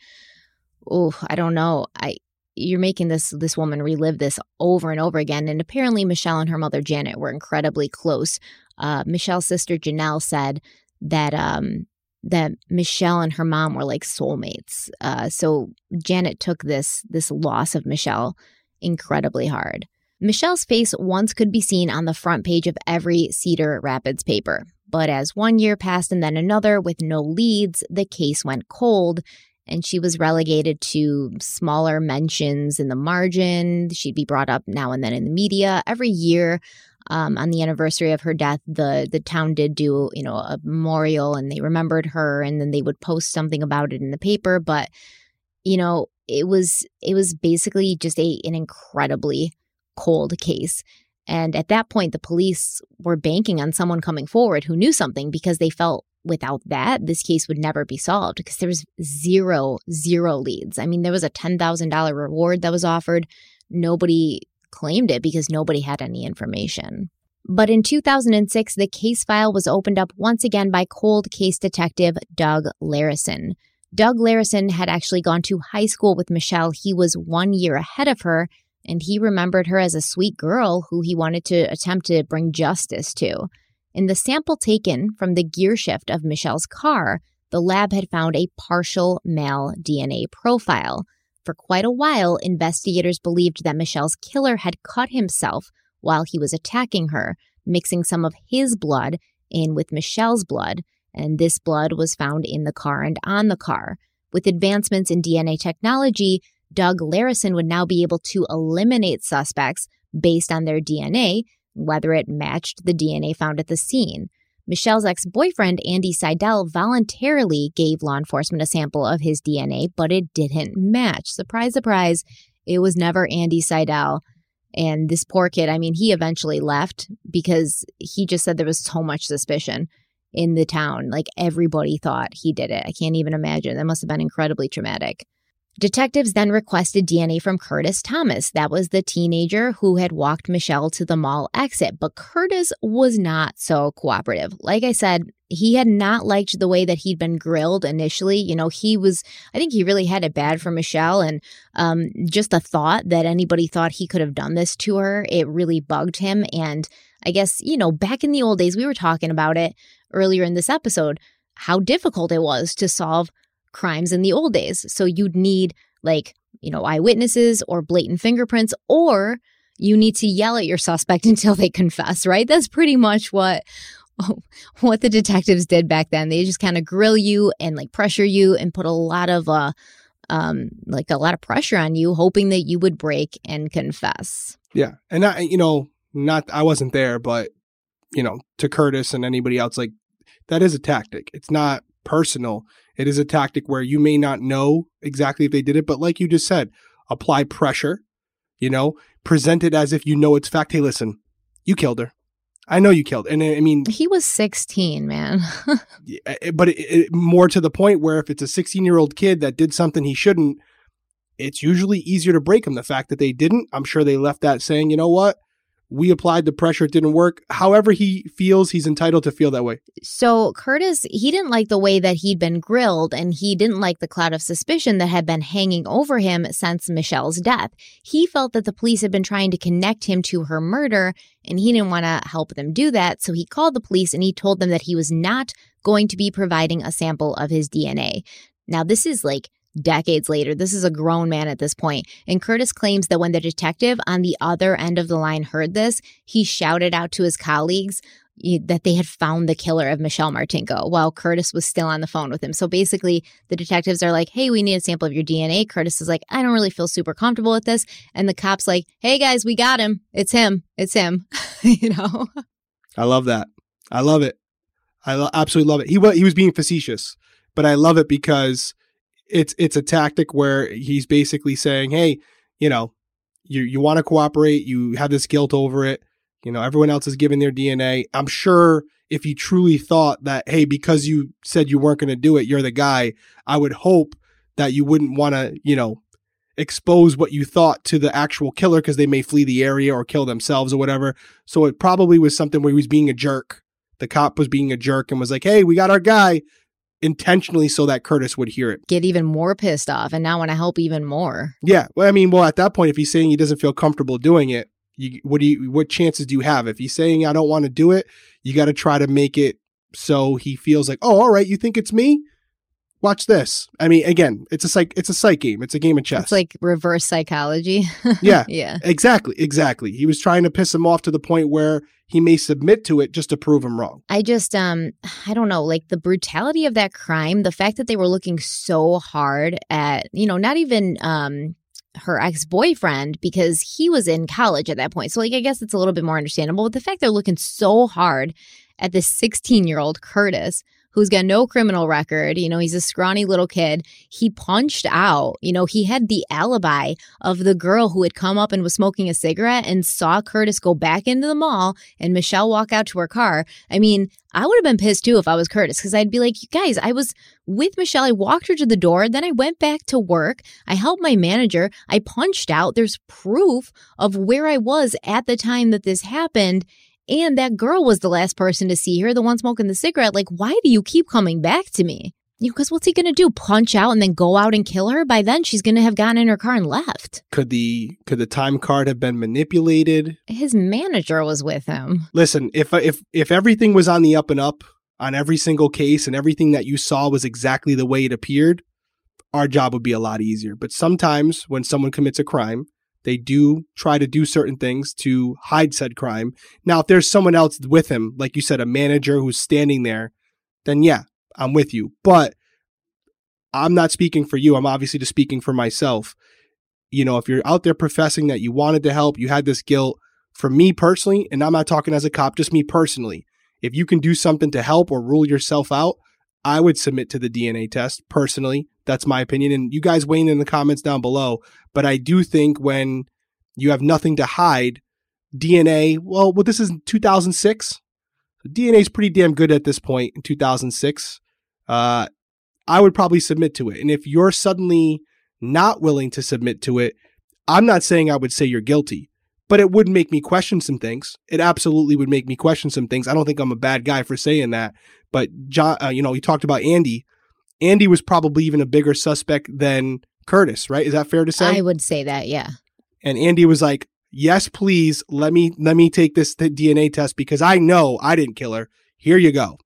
[SPEAKER 1] oh, I don't know. I You're making this this woman relive this over and over again. And apparently Michelle and her mother, Janet, were incredibly close. Uh, Michelle's sister, Janelle, said that um, that Michelle and her mom were like soulmates. Uh, so Janet took this this loss of Michelle incredibly hard. Michelle's face once could be seen on the front page of every Cedar Rapids paper. But as one year passed and then another with no leads, the case went cold. And she was relegated to smaller mentions in the margin. She'd be brought up now and then in the media. Every year um, on the anniversary of her death, the the town did do, you know, a memorial and they remembered her and then they would post something about it in the paper. But, you know, it was it was basically just a an incredibly cold case. And at that point, the police were banking on someone coming forward who knew something because they felt without that, this case would never be solved because there was zero, zero leads. I mean, there was a ten thousand dollars reward that was offered. Nobody claimed it because nobody had any information. But in two thousand six, the case file was opened up once again by cold case detective Doug Larison. Doug Larison had actually gone to high school with Michelle. He was one year ahead of her, and he remembered her as a sweet girl who he wanted to attempt to bring justice to. In the sample taken from the gear shift of Michelle's car, the lab had found a partial male D N A profile. For quite a while, investigators believed that Michelle's killer had cut himself while he was attacking her, mixing some of his blood in with Michelle's blood, and this blood was found in the car and on the car. With advancements in D N A technology, Doug Larison would now be able to eliminate suspects based on their D N A, whether it matched the D N A found at the scene. Michelle's ex-boyfriend, Andy Seidel, voluntarily gave law enforcement a sample of his D N A, but it didn't match. Surprise, surprise, it was never Andy Seidel. And this poor kid, I mean, he eventually left because he just said there was so much suspicion in the town. Like, everybody thought he did it. I can't even imagine. That must have been incredibly traumatic. Detectives then requested D N A from Curtis Thomas. That was the teenager who had walked Michelle to the mall exit. But Curtis was not so cooperative. Like I said, he had not liked the way that he'd been grilled initially. You know, he was, I think he really had it bad for Michelle. And um, just the thought that anybody thought he could have done this to her, it really bugged him. And I guess, you know, back in the old days, we were talking about it earlier in this episode, how difficult it was to solve crimes in the old days. So you'd need like, you know, eyewitnesses or blatant fingerprints, or you need to yell at your suspect until they confess, right? That's pretty much what what the detectives did back then. They just kind of grill you and like pressure you and put a lot of uh um like a lot of pressure on you, hoping that you would break and confess.
[SPEAKER 2] Yeah. And I, you know, not I wasn't there, but you know, to Curtis and anybody else, like, that is a tactic. It's not personal. It is a tactic where you may not know exactly if they did it, but like you just said, apply pressure, you know, present it as if you know it's fact. Hey, listen, you killed her. I know you killed. And I mean,
[SPEAKER 1] he was sixteen, man.
[SPEAKER 2] But it, it, more to the point where if it's a sixteen year old kid that did something he shouldn't, it's usually easier to break them. The fact that they didn't, I'm sure they left that saying, you know what? We applied the pressure. It didn't work. However he feels, he's entitled to feel that way.
[SPEAKER 1] So Curtis, he didn't like the way that he'd been grilled, and he didn't like the cloud of suspicion that had been hanging over him since Michelle's death. He felt that the police had been trying to connect him to her murder, and he didn't want to help them do that. So he called the police and he told them that he was not going to be providing a sample of his D N A. Now, this is like decades later. This is a grown man at this point. And Curtis claims that when the detective on the other end of the line heard this, he shouted out to his colleagues that they had found the killer of Michelle Martinko while Curtis was still on the phone with him. So basically, the detectives are like, hey, we need a sample of your D N A. Curtis is like, I don't really feel super comfortable with this. And the cop's like, hey, guys, we got him. It's him. It's him. You know?
[SPEAKER 2] I love that. I love it. I lo- absolutely love it. He, was, he was being facetious, but I love it because It's it's a tactic where he's basically saying, hey, you know, you, you want to cooperate. You have this guilt over it. You know, everyone else is giving their D N A. I'm sure if he truly thought that, hey, because you said you weren't going to do it, you're the guy, I would hope that you wouldn't want to, you know, expose what you thought to the actual killer because they may flee the area or kill themselves or whatever. So it probably was something where he was being a jerk. The cop was being a jerk and was like, hey, we got our guy. Intentionally so that Curtis would hear it.
[SPEAKER 1] Get even more pissed off and now want to help even more.
[SPEAKER 2] Yeah. Well, I mean, well, at that point, if he's saying he doesn't feel comfortable doing it, you, what do you, what chances do you have? If he's saying, I don't want to do it, you got to try to make it so he feels like, oh, all right, you think it's me? Watch this. I mean, again, it's a psych, it's a psych game. It's a game of chess.
[SPEAKER 1] It's like reverse psychology.
[SPEAKER 2] Yeah.
[SPEAKER 1] Yeah.
[SPEAKER 2] Exactly. Exactly. He was trying to piss him off to the point where he may submit to it just to prove him wrong.
[SPEAKER 1] I just, um, I don't know, like the brutality of that crime, the fact that they were looking so hard at, you know, not even um, her ex-boyfriend because he was in college at that point. So, like, I guess it's a little bit more understandable. But the fact they're looking so hard at this sixteen-year-old Curtis, who's got no criminal record. You know, he's a scrawny little kid. He punched out. You know, he had the alibi of the girl who had come up and was smoking a cigarette and saw Curtis go back into the mall and Michelle walk out to her car. I mean, I would have been pissed too if I was Curtis because I'd be like, you guys, I was with Michelle. I walked her to the door. Then I went back to work. I helped my manager. I punched out. There's proof of where I was at the time that this happened. And that girl was the last person to see her, the one smoking the cigarette. Like, why do you keep coming back to me? Because what's he going to do? Punch out and then go out and kill her? By then, she's going to have gotten in her car and left.
[SPEAKER 2] Could the could the time card have been manipulated?
[SPEAKER 1] His manager was with him.
[SPEAKER 2] Listen, if if if everything was on the up and up on every single case and everything that you saw was exactly the way it appeared, our job would be a lot easier. But sometimes when someone commits a crime, they do try to do certain things to hide said crime. Now, if there's someone else with him, like you said, a manager who's standing there, then yeah, I'm with you. But I'm not speaking for you. I'm obviously just speaking for myself. You know, if you're out there professing that you wanted to help, you had this guilt, for me personally, and I'm not talking as a cop, just me personally, if you can do something to help or rule yourself out, I would submit to the D N A test personally. That's my opinion. And you guys weigh in in the comments down below. But I do think when you have nothing to hide, D N A, well, well this is two thousand six. D N A is pretty damn good at this point in two thousand six. Uh, I would probably submit to it. And if you're suddenly not willing to submit to it, I'm not saying I would say you're guilty, but it would make me question some things. It absolutely would make me question some things. I don't think I'm a bad guy for saying that. But, John, uh, you know, you talked about Andy. Andy was probably even a bigger suspect than Curtis, right? Is that fair to say?
[SPEAKER 1] I would say that, yeah.
[SPEAKER 2] And Andy was like, yes, please, let me let me take this D N A test because I know I didn't kill her. Here you go.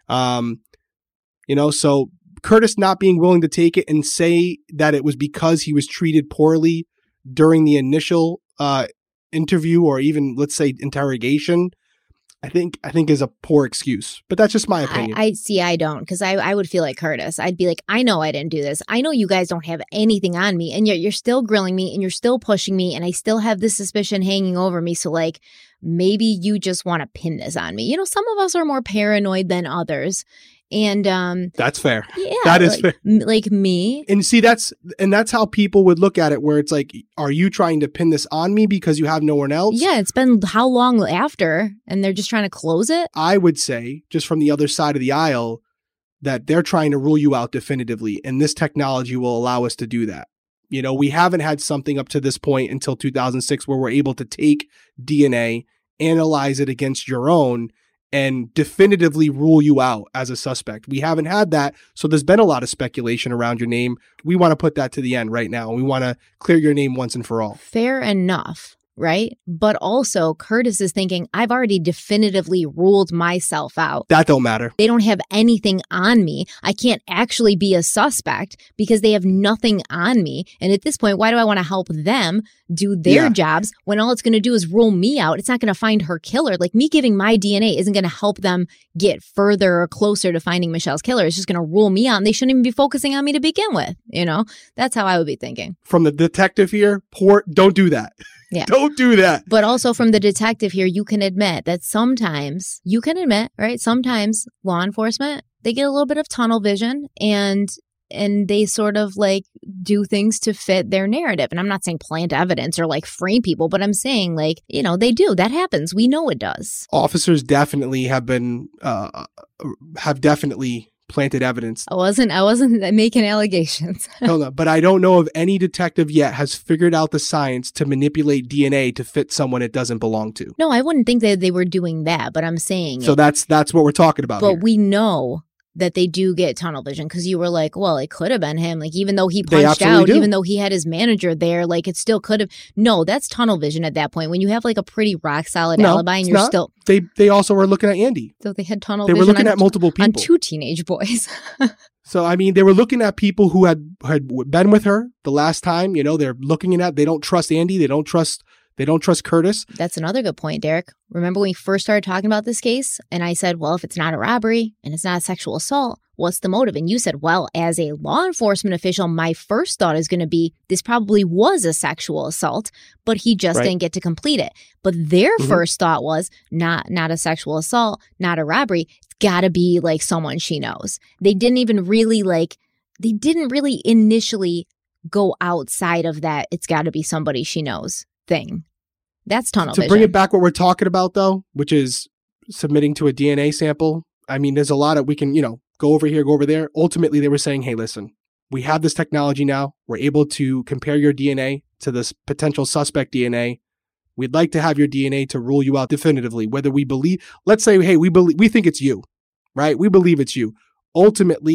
[SPEAKER 2] Um, you know, so Curtis not being willing to take it and say that it was because he was treated poorly during the initial uh, interview or even, let's say, interrogation, I think I think is a poor excuse, but that's just my opinion.
[SPEAKER 1] I, I see. I don't, because I, I would feel like Curtis. I'd be like, I know I didn't do this. I know you guys don't have anything on me, and yet you're still grilling me, and you're still pushing me, and I still have this suspicion hanging over me. So, like, maybe you just want to pin this on me. You know, some of us are more paranoid than others, and um,
[SPEAKER 2] that's fair.
[SPEAKER 1] Yeah,
[SPEAKER 2] that is
[SPEAKER 1] like,
[SPEAKER 2] fair.
[SPEAKER 1] M- like me.
[SPEAKER 2] And see, that's and that's how people would look at it, where it's like, are you trying to pin this on me because you have no one else?
[SPEAKER 1] Yeah, it's been how long after, and they're just trying to close it?
[SPEAKER 2] I would say, just from the other side of the aisle, that they're trying to rule you out definitively, and this technology will allow us to do that. You know, we haven't had something up to this point until two thousand six where we're able to take D N A, analyze it against your own, and definitively rule you out as a suspect. We haven't had that, so there's been a lot of speculation around your name. We want to put that to the end right now. We want to clear your name once and for all.
[SPEAKER 1] Fair enough, right? But also, Curtis is thinking, I've already definitively ruled myself out.
[SPEAKER 2] That don't matter.
[SPEAKER 1] They don't have anything on me. I can't actually be a suspect because they have nothing on me. And at this point, why do I want to help them do their
[SPEAKER 2] Yeah.
[SPEAKER 1] jobs when all it's going to do is rule me out? It's not going to find her killer. Like, me giving my D N A isn't going to help them get further or closer to finding Michelle's killer. It's just going to rule me out, and they shouldn't even be focusing on me to begin with. You know, that's how I would be thinking.
[SPEAKER 2] From the detective here, poor, don't do that.
[SPEAKER 1] Yeah.
[SPEAKER 2] Don't do that.
[SPEAKER 1] But also from the detective here, you can admit that sometimes, you can admit, right? Sometimes law enforcement, they get a little bit of tunnel vision and and they sort of like do things to fit their narrative. And I'm not saying plant evidence or like frame people, but I'm saying like, you know, they do. That happens. We know it does.
[SPEAKER 2] Officers definitely have been, uh, have definitely planted evidence.
[SPEAKER 1] I wasn't, I wasn't making allegations.
[SPEAKER 2] Hold on, but I don't know if any detective yet has figured out the science to manipulate D N A to fit someone it doesn't belong to.
[SPEAKER 1] No, I wouldn't think that they were doing that, but I'm saying.
[SPEAKER 2] So
[SPEAKER 1] it.
[SPEAKER 2] that's that's what we're talking about.
[SPEAKER 1] But
[SPEAKER 2] here.
[SPEAKER 1] we know that they do get tunnel vision, because you were like, well, it could have been him. Like, even though he
[SPEAKER 2] They
[SPEAKER 1] punched
[SPEAKER 2] absolutely
[SPEAKER 1] out,
[SPEAKER 2] do.
[SPEAKER 1] even though he had his manager there, like, it still could have. No, that's tunnel vision at that point. When you have like a pretty rock solid
[SPEAKER 2] No,
[SPEAKER 1] alibi and
[SPEAKER 2] it's
[SPEAKER 1] you're
[SPEAKER 2] not.
[SPEAKER 1] still.
[SPEAKER 2] They they also were looking at Andy.
[SPEAKER 1] So they had tunnel
[SPEAKER 2] They
[SPEAKER 1] vision
[SPEAKER 2] were looking
[SPEAKER 1] on,
[SPEAKER 2] at multiple
[SPEAKER 1] on
[SPEAKER 2] people.
[SPEAKER 1] two teenage boys.
[SPEAKER 2] So I mean, they were looking at people who had had been with her the last time. You know, they're looking at. They don't trust Andy. They don't trust. They don't trust Curtis.
[SPEAKER 1] That's another good point, Derek. Remember when we first started talking about this case? And I said, well, if it's not a robbery and it's not a sexual assault, what's the motive? And you said, well, as a law enforcement official, my first thought is going to be this probably was a sexual assault, but he just
[SPEAKER 2] Right.
[SPEAKER 1] didn't get to complete it. But their
[SPEAKER 2] Mhm.
[SPEAKER 1] first thought was not not a sexual assault, not a robbery. It's got to be like someone she knows. They didn't even really like, they didn't really initially go outside of that it's got to be somebody she knows thing. That's tunnel
[SPEAKER 2] To
[SPEAKER 1] vision.
[SPEAKER 2] bring it back, what we're talking about though, which is submitting to a D N A sample. I mean, there's a lot of we can you know go over here, go over there. Ultimately, they were saying, hey, listen, we have this technology now. We're able to compare your D N A to this potential suspect D N A. We'd like to have your D N A to rule you out definitively, whether we believe, let's say, hey, we believe, we think it's you, right? We believe it's you. Ultimately,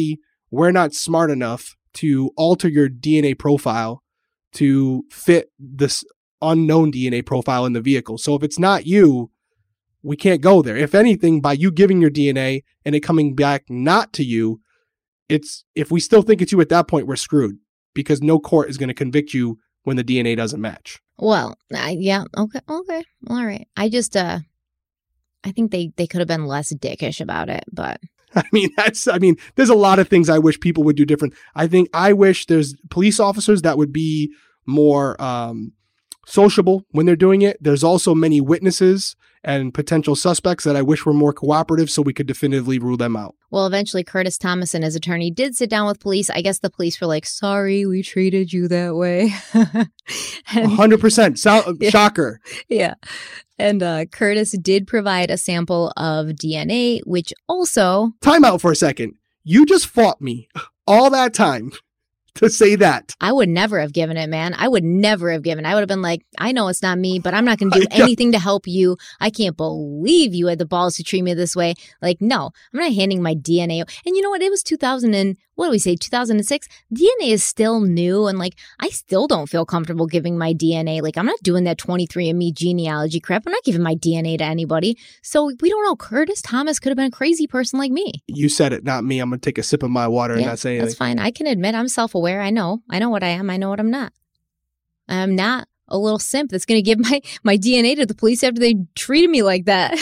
[SPEAKER 2] we're not smart enough to alter your D N A profile to fit this unknown D N A profile in the vehicle. So if it's not you, we can't go there. If anything, by you giving your D N A and it coming back not to you, it's if we still think it's you at that point, we're screwed because no court is going to convict you when the D N A doesn't match.
[SPEAKER 1] Well, uh, yeah, okay, okay, all right. I just, uh, I think they, they could have been less dickish about it, but...
[SPEAKER 2] I mean, that's, I mean, there's a lot of things I wish people would do different. I think I wish there's police officers that would be more um, sociable when they're doing it. There's also many witnesses and potential suspects that I wish were more cooperative so we could definitively rule them out.
[SPEAKER 1] Well, eventually Curtis Thomas and his attorney did sit down with police. I guess the police were like, sorry, we treated you that way. and,
[SPEAKER 2] one hundred percent. So-
[SPEAKER 1] yeah,
[SPEAKER 2] shocker.
[SPEAKER 1] Yeah. And uh, Curtis did provide a sample of D N A, which also...
[SPEAKER 2] Time out for a second. You just fought me all that time to say that.
[SPEAKER 1] I would never have given it, man. I would never have given. I would have been like, I know it's not me, but I'm not going to do anything to help you. I can't believe you had the balls to treat me this way. Like, no, I'm not handing my D N A. And you know what? It was two thousand and what do we say? two thousand six. D N A is still new. And like, I still don't feel comfortable giving my D N A. Like, I'm not doing that twenty-three and me genealogy crap. I'm not giving my D N A to anybody. So we don't know. Curtis Thomas could have been a crazy person like me.
[SPEAKER 2] You said it, not me. I'm going to take a sip of my water
[SPEAKER 1] yeah,
[SPEAKER 2] and not say anything.
[SPEAKER 1] That's fine. I can admit I'm self-aware. I know. I know what I am. I know what I'm not. I'm not a little simp that's going to give my, my D N A to the police after they treated me like that.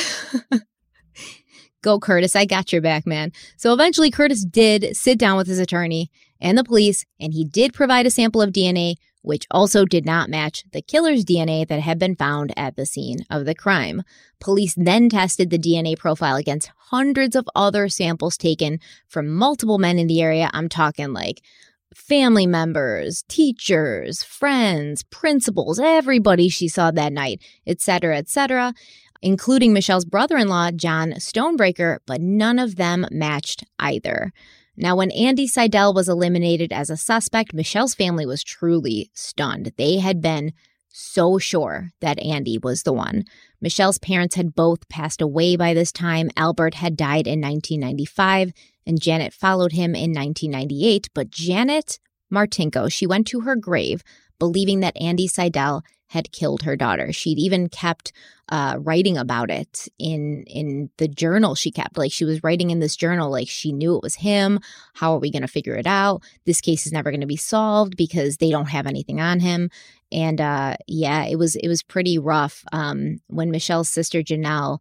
[SPEAKER 1] Go, Curtis. I got your back, man. So eventually Curtis did sit down with his attorney and the police, and he did provide a sample of D N A, which also did not match the killer's D N A that had been found at the scene of the crime. Police then tested the D N A profile against hundreds of other samples taken from multiple men in the area. I'm talking like family members, teachers, friends, principals, everybody she saw that night, et cetera, et cetera, including Michelle's brother-in-law, John Stonebreaker, but none of them matched either. Now, when Andy Seidel was eliminated as a suspect, Michelle's family was truly stunned. They had been so sure that Andy was the one. Michelle's parents had both passed away by this time. Albert had died in nineteen ninety-five, and Janet followed him in nineteen ninety-eight. But Janet Martinko, she went to her grave believing that Andy Seidel had killed her daughter. She'd even kept uh, writing about it in in the journal she kept. Like, she was writing in this journal, like, she knew it was him. How are we going to figure it out? This case is never going to be solved because they don't have anything on him. And uh, yeah, it was it was pretty rough. Um, when Michelle's sister Janelle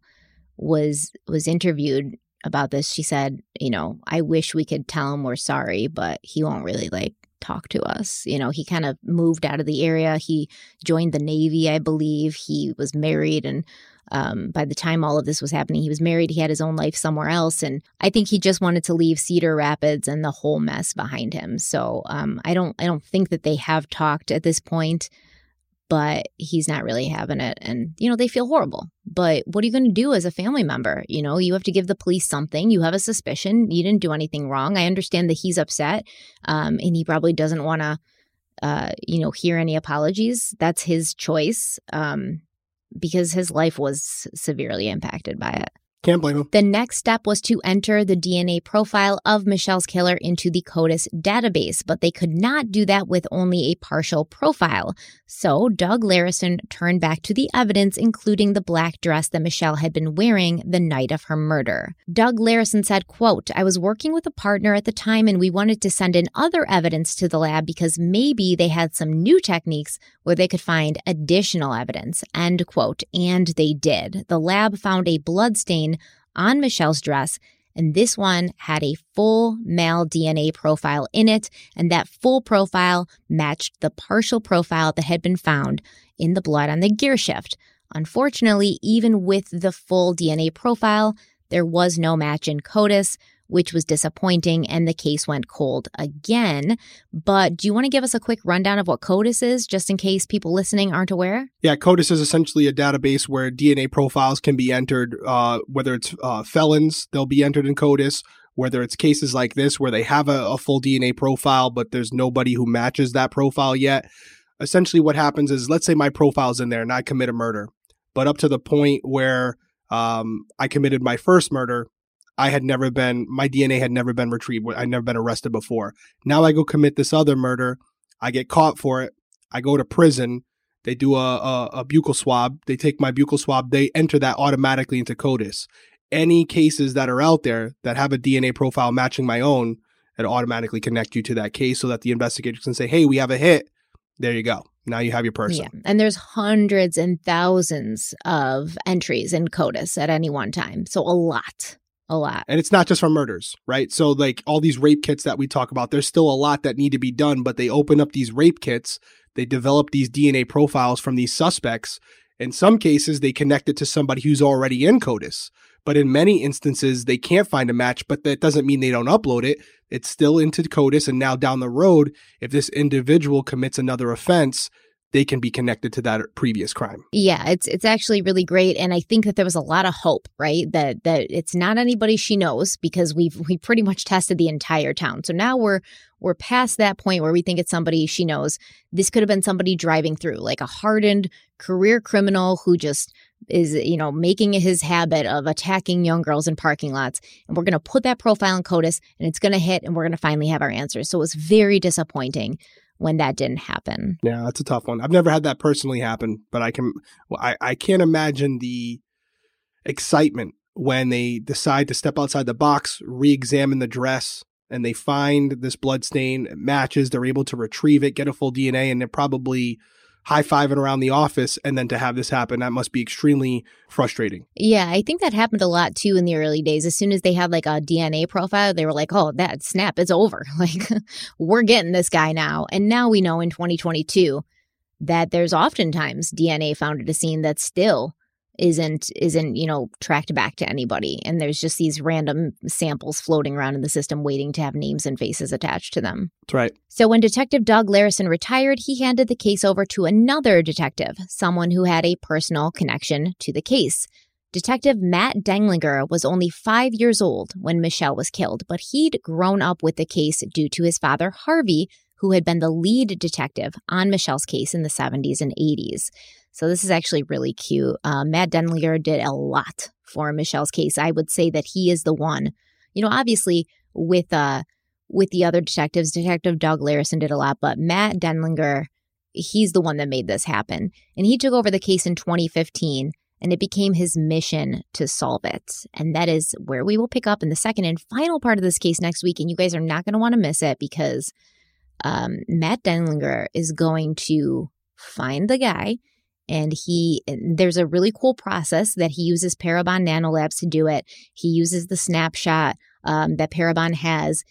[SPEAKER 1] was was interviewed about this, she said, you know, I wish we could tell him we're sorry, but he won't really like talk to us. You know, he kind of moved out of the area. He joined the Navy, I believe. He was married. And um, by the time all of this was happening, he was married. He had his own life somewhere else. And I think he just wanted to leave Cedar Rapids and the whole mess behind him. So um, I don't I don't think that they have talked at this point, but he's not really having it. And, you know, they feel horrible. But what are you going to do as a family member? You know, you have to give the police something. You have a suspicion. You didn't do anything wrong. I understand that he's upset, um, and he probably doesn't want to, uh, you know, hear any apologies. That's his choice, um, because his life was severely impacted by it.
[SPEAKER 2] Can't blame him.
[SPEAKER 1] The next step was to enter the D N A profile of Michelle's killer into the CODIS database, but they could not do that with only a partial profile. So Doug Larison turned back to the evidence, including the black dress that Michelle had been wearing the night of her murder. Doug Larison said, quote, I was working with a partner at the time and we wanted to send in other evidence to the lab because maybe they had some new techniques where they could find additional evidence, end quote. And they did. The lab found a blood stain on Michelle's dress, and this one had a full male D N A profile in it, and that full profile matched the partial profile that had been found in the blood on the gear shift. Unfortunately, even with the full D N A profile, there was no match in CODIS, which was disappointing, and the case went cold again. But do you want to give us a quick rundown of what CODIS is, just in case people listening aren't aware?
[SPEAKER 2] Yeah, CODIS is essentially a database where D N A profiles can be entered, uh, whether it's uh, felons, they'll be entered in CODIS, whether it's cases like this where they have a, a full D N A profile, but there's nobody who matches that profile yet. Essentially what happens is, let's say my profile's in there and I commit a murder, but up to the point where um, I committed my first murder, I had never been, my D N A had never been retrieved. I'd never been arrested before. Now I go commit this other murder. I get caught for it. I go to prison. They do a, a, a buccal swab. They take my buccal swab. They enter that automatically into CODIS. Any cases that are out there that have a D N A profile matching my own, it automatically connect you to that case so that the investigators can say, hey, we have a hit. There you go. Now you have your person.
[SPEAKER 1] Yeah. And there's hundreds and thousands of entries in CODIS at any one time. So a lot. A lot.
[SPEAKER 2] And it's not just for murders, right? So like all these rape kits that we talk about, there's still a lot that need to be done, but they open up these rape kits. They develop these D N A profiles from these suspects. In some cases, they connect it to somebody who's already in CODIS. But in many instances, they can't find a match, but that doesn't mean they don't upload it. It's still into CODIS. And now down the road, if this individual commits another offense, they can be connected to that previous crime.
[SPEAKER 1] Yeah, it's it's actually really great. And I think that there was a lot of hope, right? That that it's not anybody she knows, because we've we pretty much tested the entire town. So now we're we're past that point where we think it's somebody she knows. This could have been somebody driving through, like a hardened career criminal who just is, you know, making it his habit of attacking young girls in parking lots. And we're going to put that profile in CODIS and it's going to hit and we're going to finally have our answers. So it was very disappointing when that didn't happen.
[SPEAKER 2] Yeah, that's a tough one. I've never had that personally happen, but I can, well, I, I can't imagine the excitement when they decide to step outside the box, re-examine the dress, and they find this blood stain, it matches, they're able to retrieve it, get a full D N A, and they're probably high-fiving around the office, and then to have this happen, that must be extremely frustrating.
[SPEAKER 1] Yeah, I think that happened a lot too in the early days. As soon as they had like a D N A profile, they were like, oh, that snap, it's over. Like, we're getting this guy now. And now we know in twenty twenty-two that there's oftentimes D N A found at a scene that still isn't, isn't, you know, tracked back to anybody. And there's just these random samples floating around in the system waiting to have names and faces attached to them.
[SPEAKER 2] That's right.
[SPEAKER 1] So when Detective Doug Larison retired, he handed the case over to another detective, someone who had a personal connection to the case. Detective Matt Denglinger was only five years old when Michelle was killed, but he'd grown up with the case due to his father, Harvey, who had been the lead detective on Michelle's case in the seventies and eighties. So this is actually really cute. Uh, Matt Denlinger did a lot for Michelle's case. I would say that he is the one, you know, obviously with uh, with the other detectives, Detective Doug Larison did a lot, but Matt Denlinger, he's the one that made this happen. And he took over the case in twenty fifteen, and it became his mission to solve it. And that is where we will pick up in the second and final part of this case next week. And you guys are not going to want to miss it, because um, Matt Denlinger is going to find the guy. And he, there's a really cool process that he uses Parabon Nanolabs to do it. He uses the snapshot um, that Parabon has.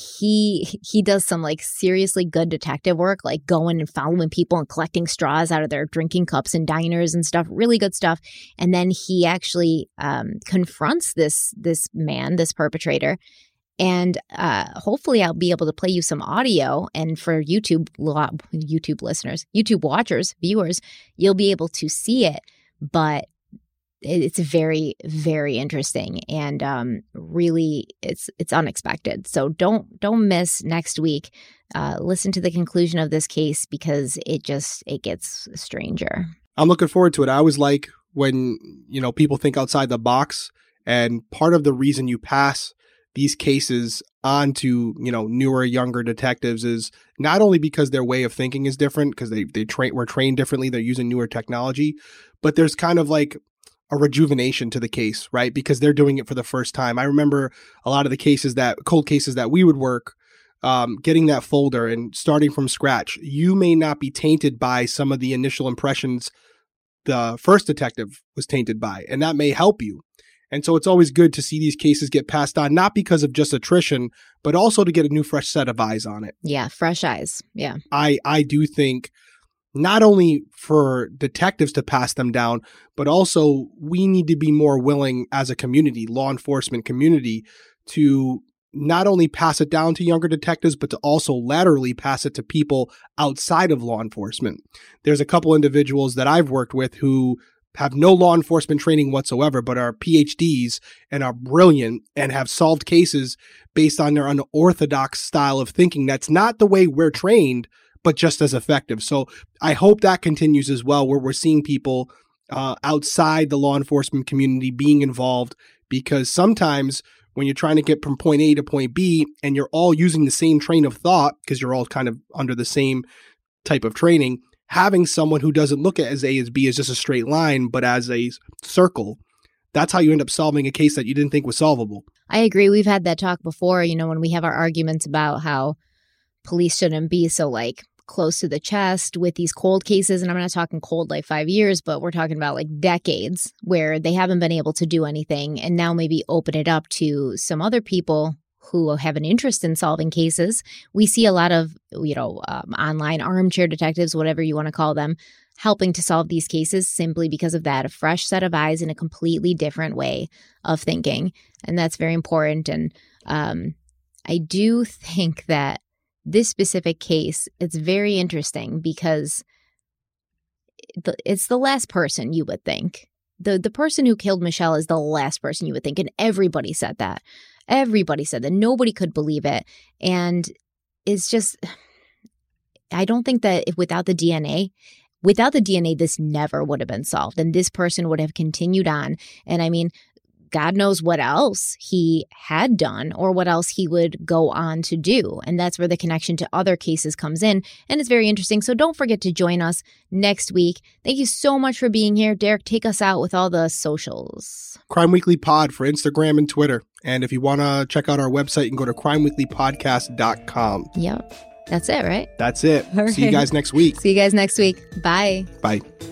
[SPEAKER 1] He he does some like seriously good detective work, like going and following people and collecting straws out of their drinking cups in diners and stuff. Really good stuff. And then he actually um, confronts this this man, this perpetrator. And uh, hopefully I'll be able to play you some audio. And for YouTube YouTube listeners, YouTube watchers, viewers, you'll be able to see it. But it's very, very interesting, and um, really, it's it's unexpected. So don't don't miss next week. Uh, listen to the conclusion of this case, because it just it gets stranger.
[SPEAKER 2] I'm looking forward to it. I always like when, you know, people think outside the box, and part of the reason you pass these cases on to, you know, newer, younger detectives is not only because their way of thinking is different, because they they train were trained differently, they're using newer technology, but there's kind of like a rejuvenation to the case, right? Because they're doing it for the first time. I remember a lot of the cases that cold cases that we would work, um, getting that folder and starting from scratch. You may not be tainted by some of the initial impressions the first detective was tainted by, and that may help you. And so it's always good to see these cases get passed on, not because of just attrition, but also to get a new, fresh set of eyes on it.
[SPEAKER 1] Yeah, fresh eyes. Yeah.
[SPEAKER 2] I, I do think not only for detectives to pass them down, but also we need to be more willing as a community, law enforcement community, to not only pass it down to younger detectives, but to also laterally pass it to people outside of law enforcement. There's a couple individuals that I've worked with who have no law enforcement training whatsoever, but are P H Ds and are brilliant and have solved cases based on their unorthodox style of thinking. That's not the way we're trained, but just as effective. So I hope that continues as well, where we're seeing people uh, outside the law enforcement community being involved, because sometimes when you're trying to get from point A to point B and you're all using the same train of thought because you're all kind of under the same type of training, having someone who doesn't look at as A as B as just a straight line, but as a circle, that's how you end up solving a case that you didn't think was solvable.
[SPEAKER 1] I agree. We've had that talk before, you know, when we have our arguments about how police shouldn't be so like close to the chest with these cold cases. And I'm not talking cold like five years, but we're talking about like decades where they haven't been able to do anything. And now maybe open it up to some other people who have an interest in solving cases. We see a lot of, you know, um, online armchair detectives, whatever you want to call them, helping to solve these cases simply because of that, a fresh set of eyes in a completely different way of thinking. And that's very important. And um, I do think that this specific case, it's very interesting because it's the last person you would think. The the person who killed Michelle is the last person you would think. And everybody said that. Everybody said that. Nobody could believe it. And it's just, I don't think that if without the D N A, without the D N A, this never would have been solved. And this person would have continued on. And I mean, God knows what else he had done or what else he would go on to do. And that's where the connection to other cases comes in. And it's very interesting. So don't forget to join us next week. Thank you so much for being here. Derek, take us out with all the socials.
[SPEAKER 2] Crime Weekly Pod for Instagram and Twitter. And if you want to check out our website, you can go to crime weekly podcast dot com.
[SPEAKER 1] Yep. That's it, right?
[SPEAKER 2] That's it.
[SPEAKER 1] All
[SPEAKER 2] See you
[SPEAKER 1] right.
[SPEAKER 2] guys next week.
[SPEAKER 1] See you guys next week. Bye.
[SPEAKER 2] Bye.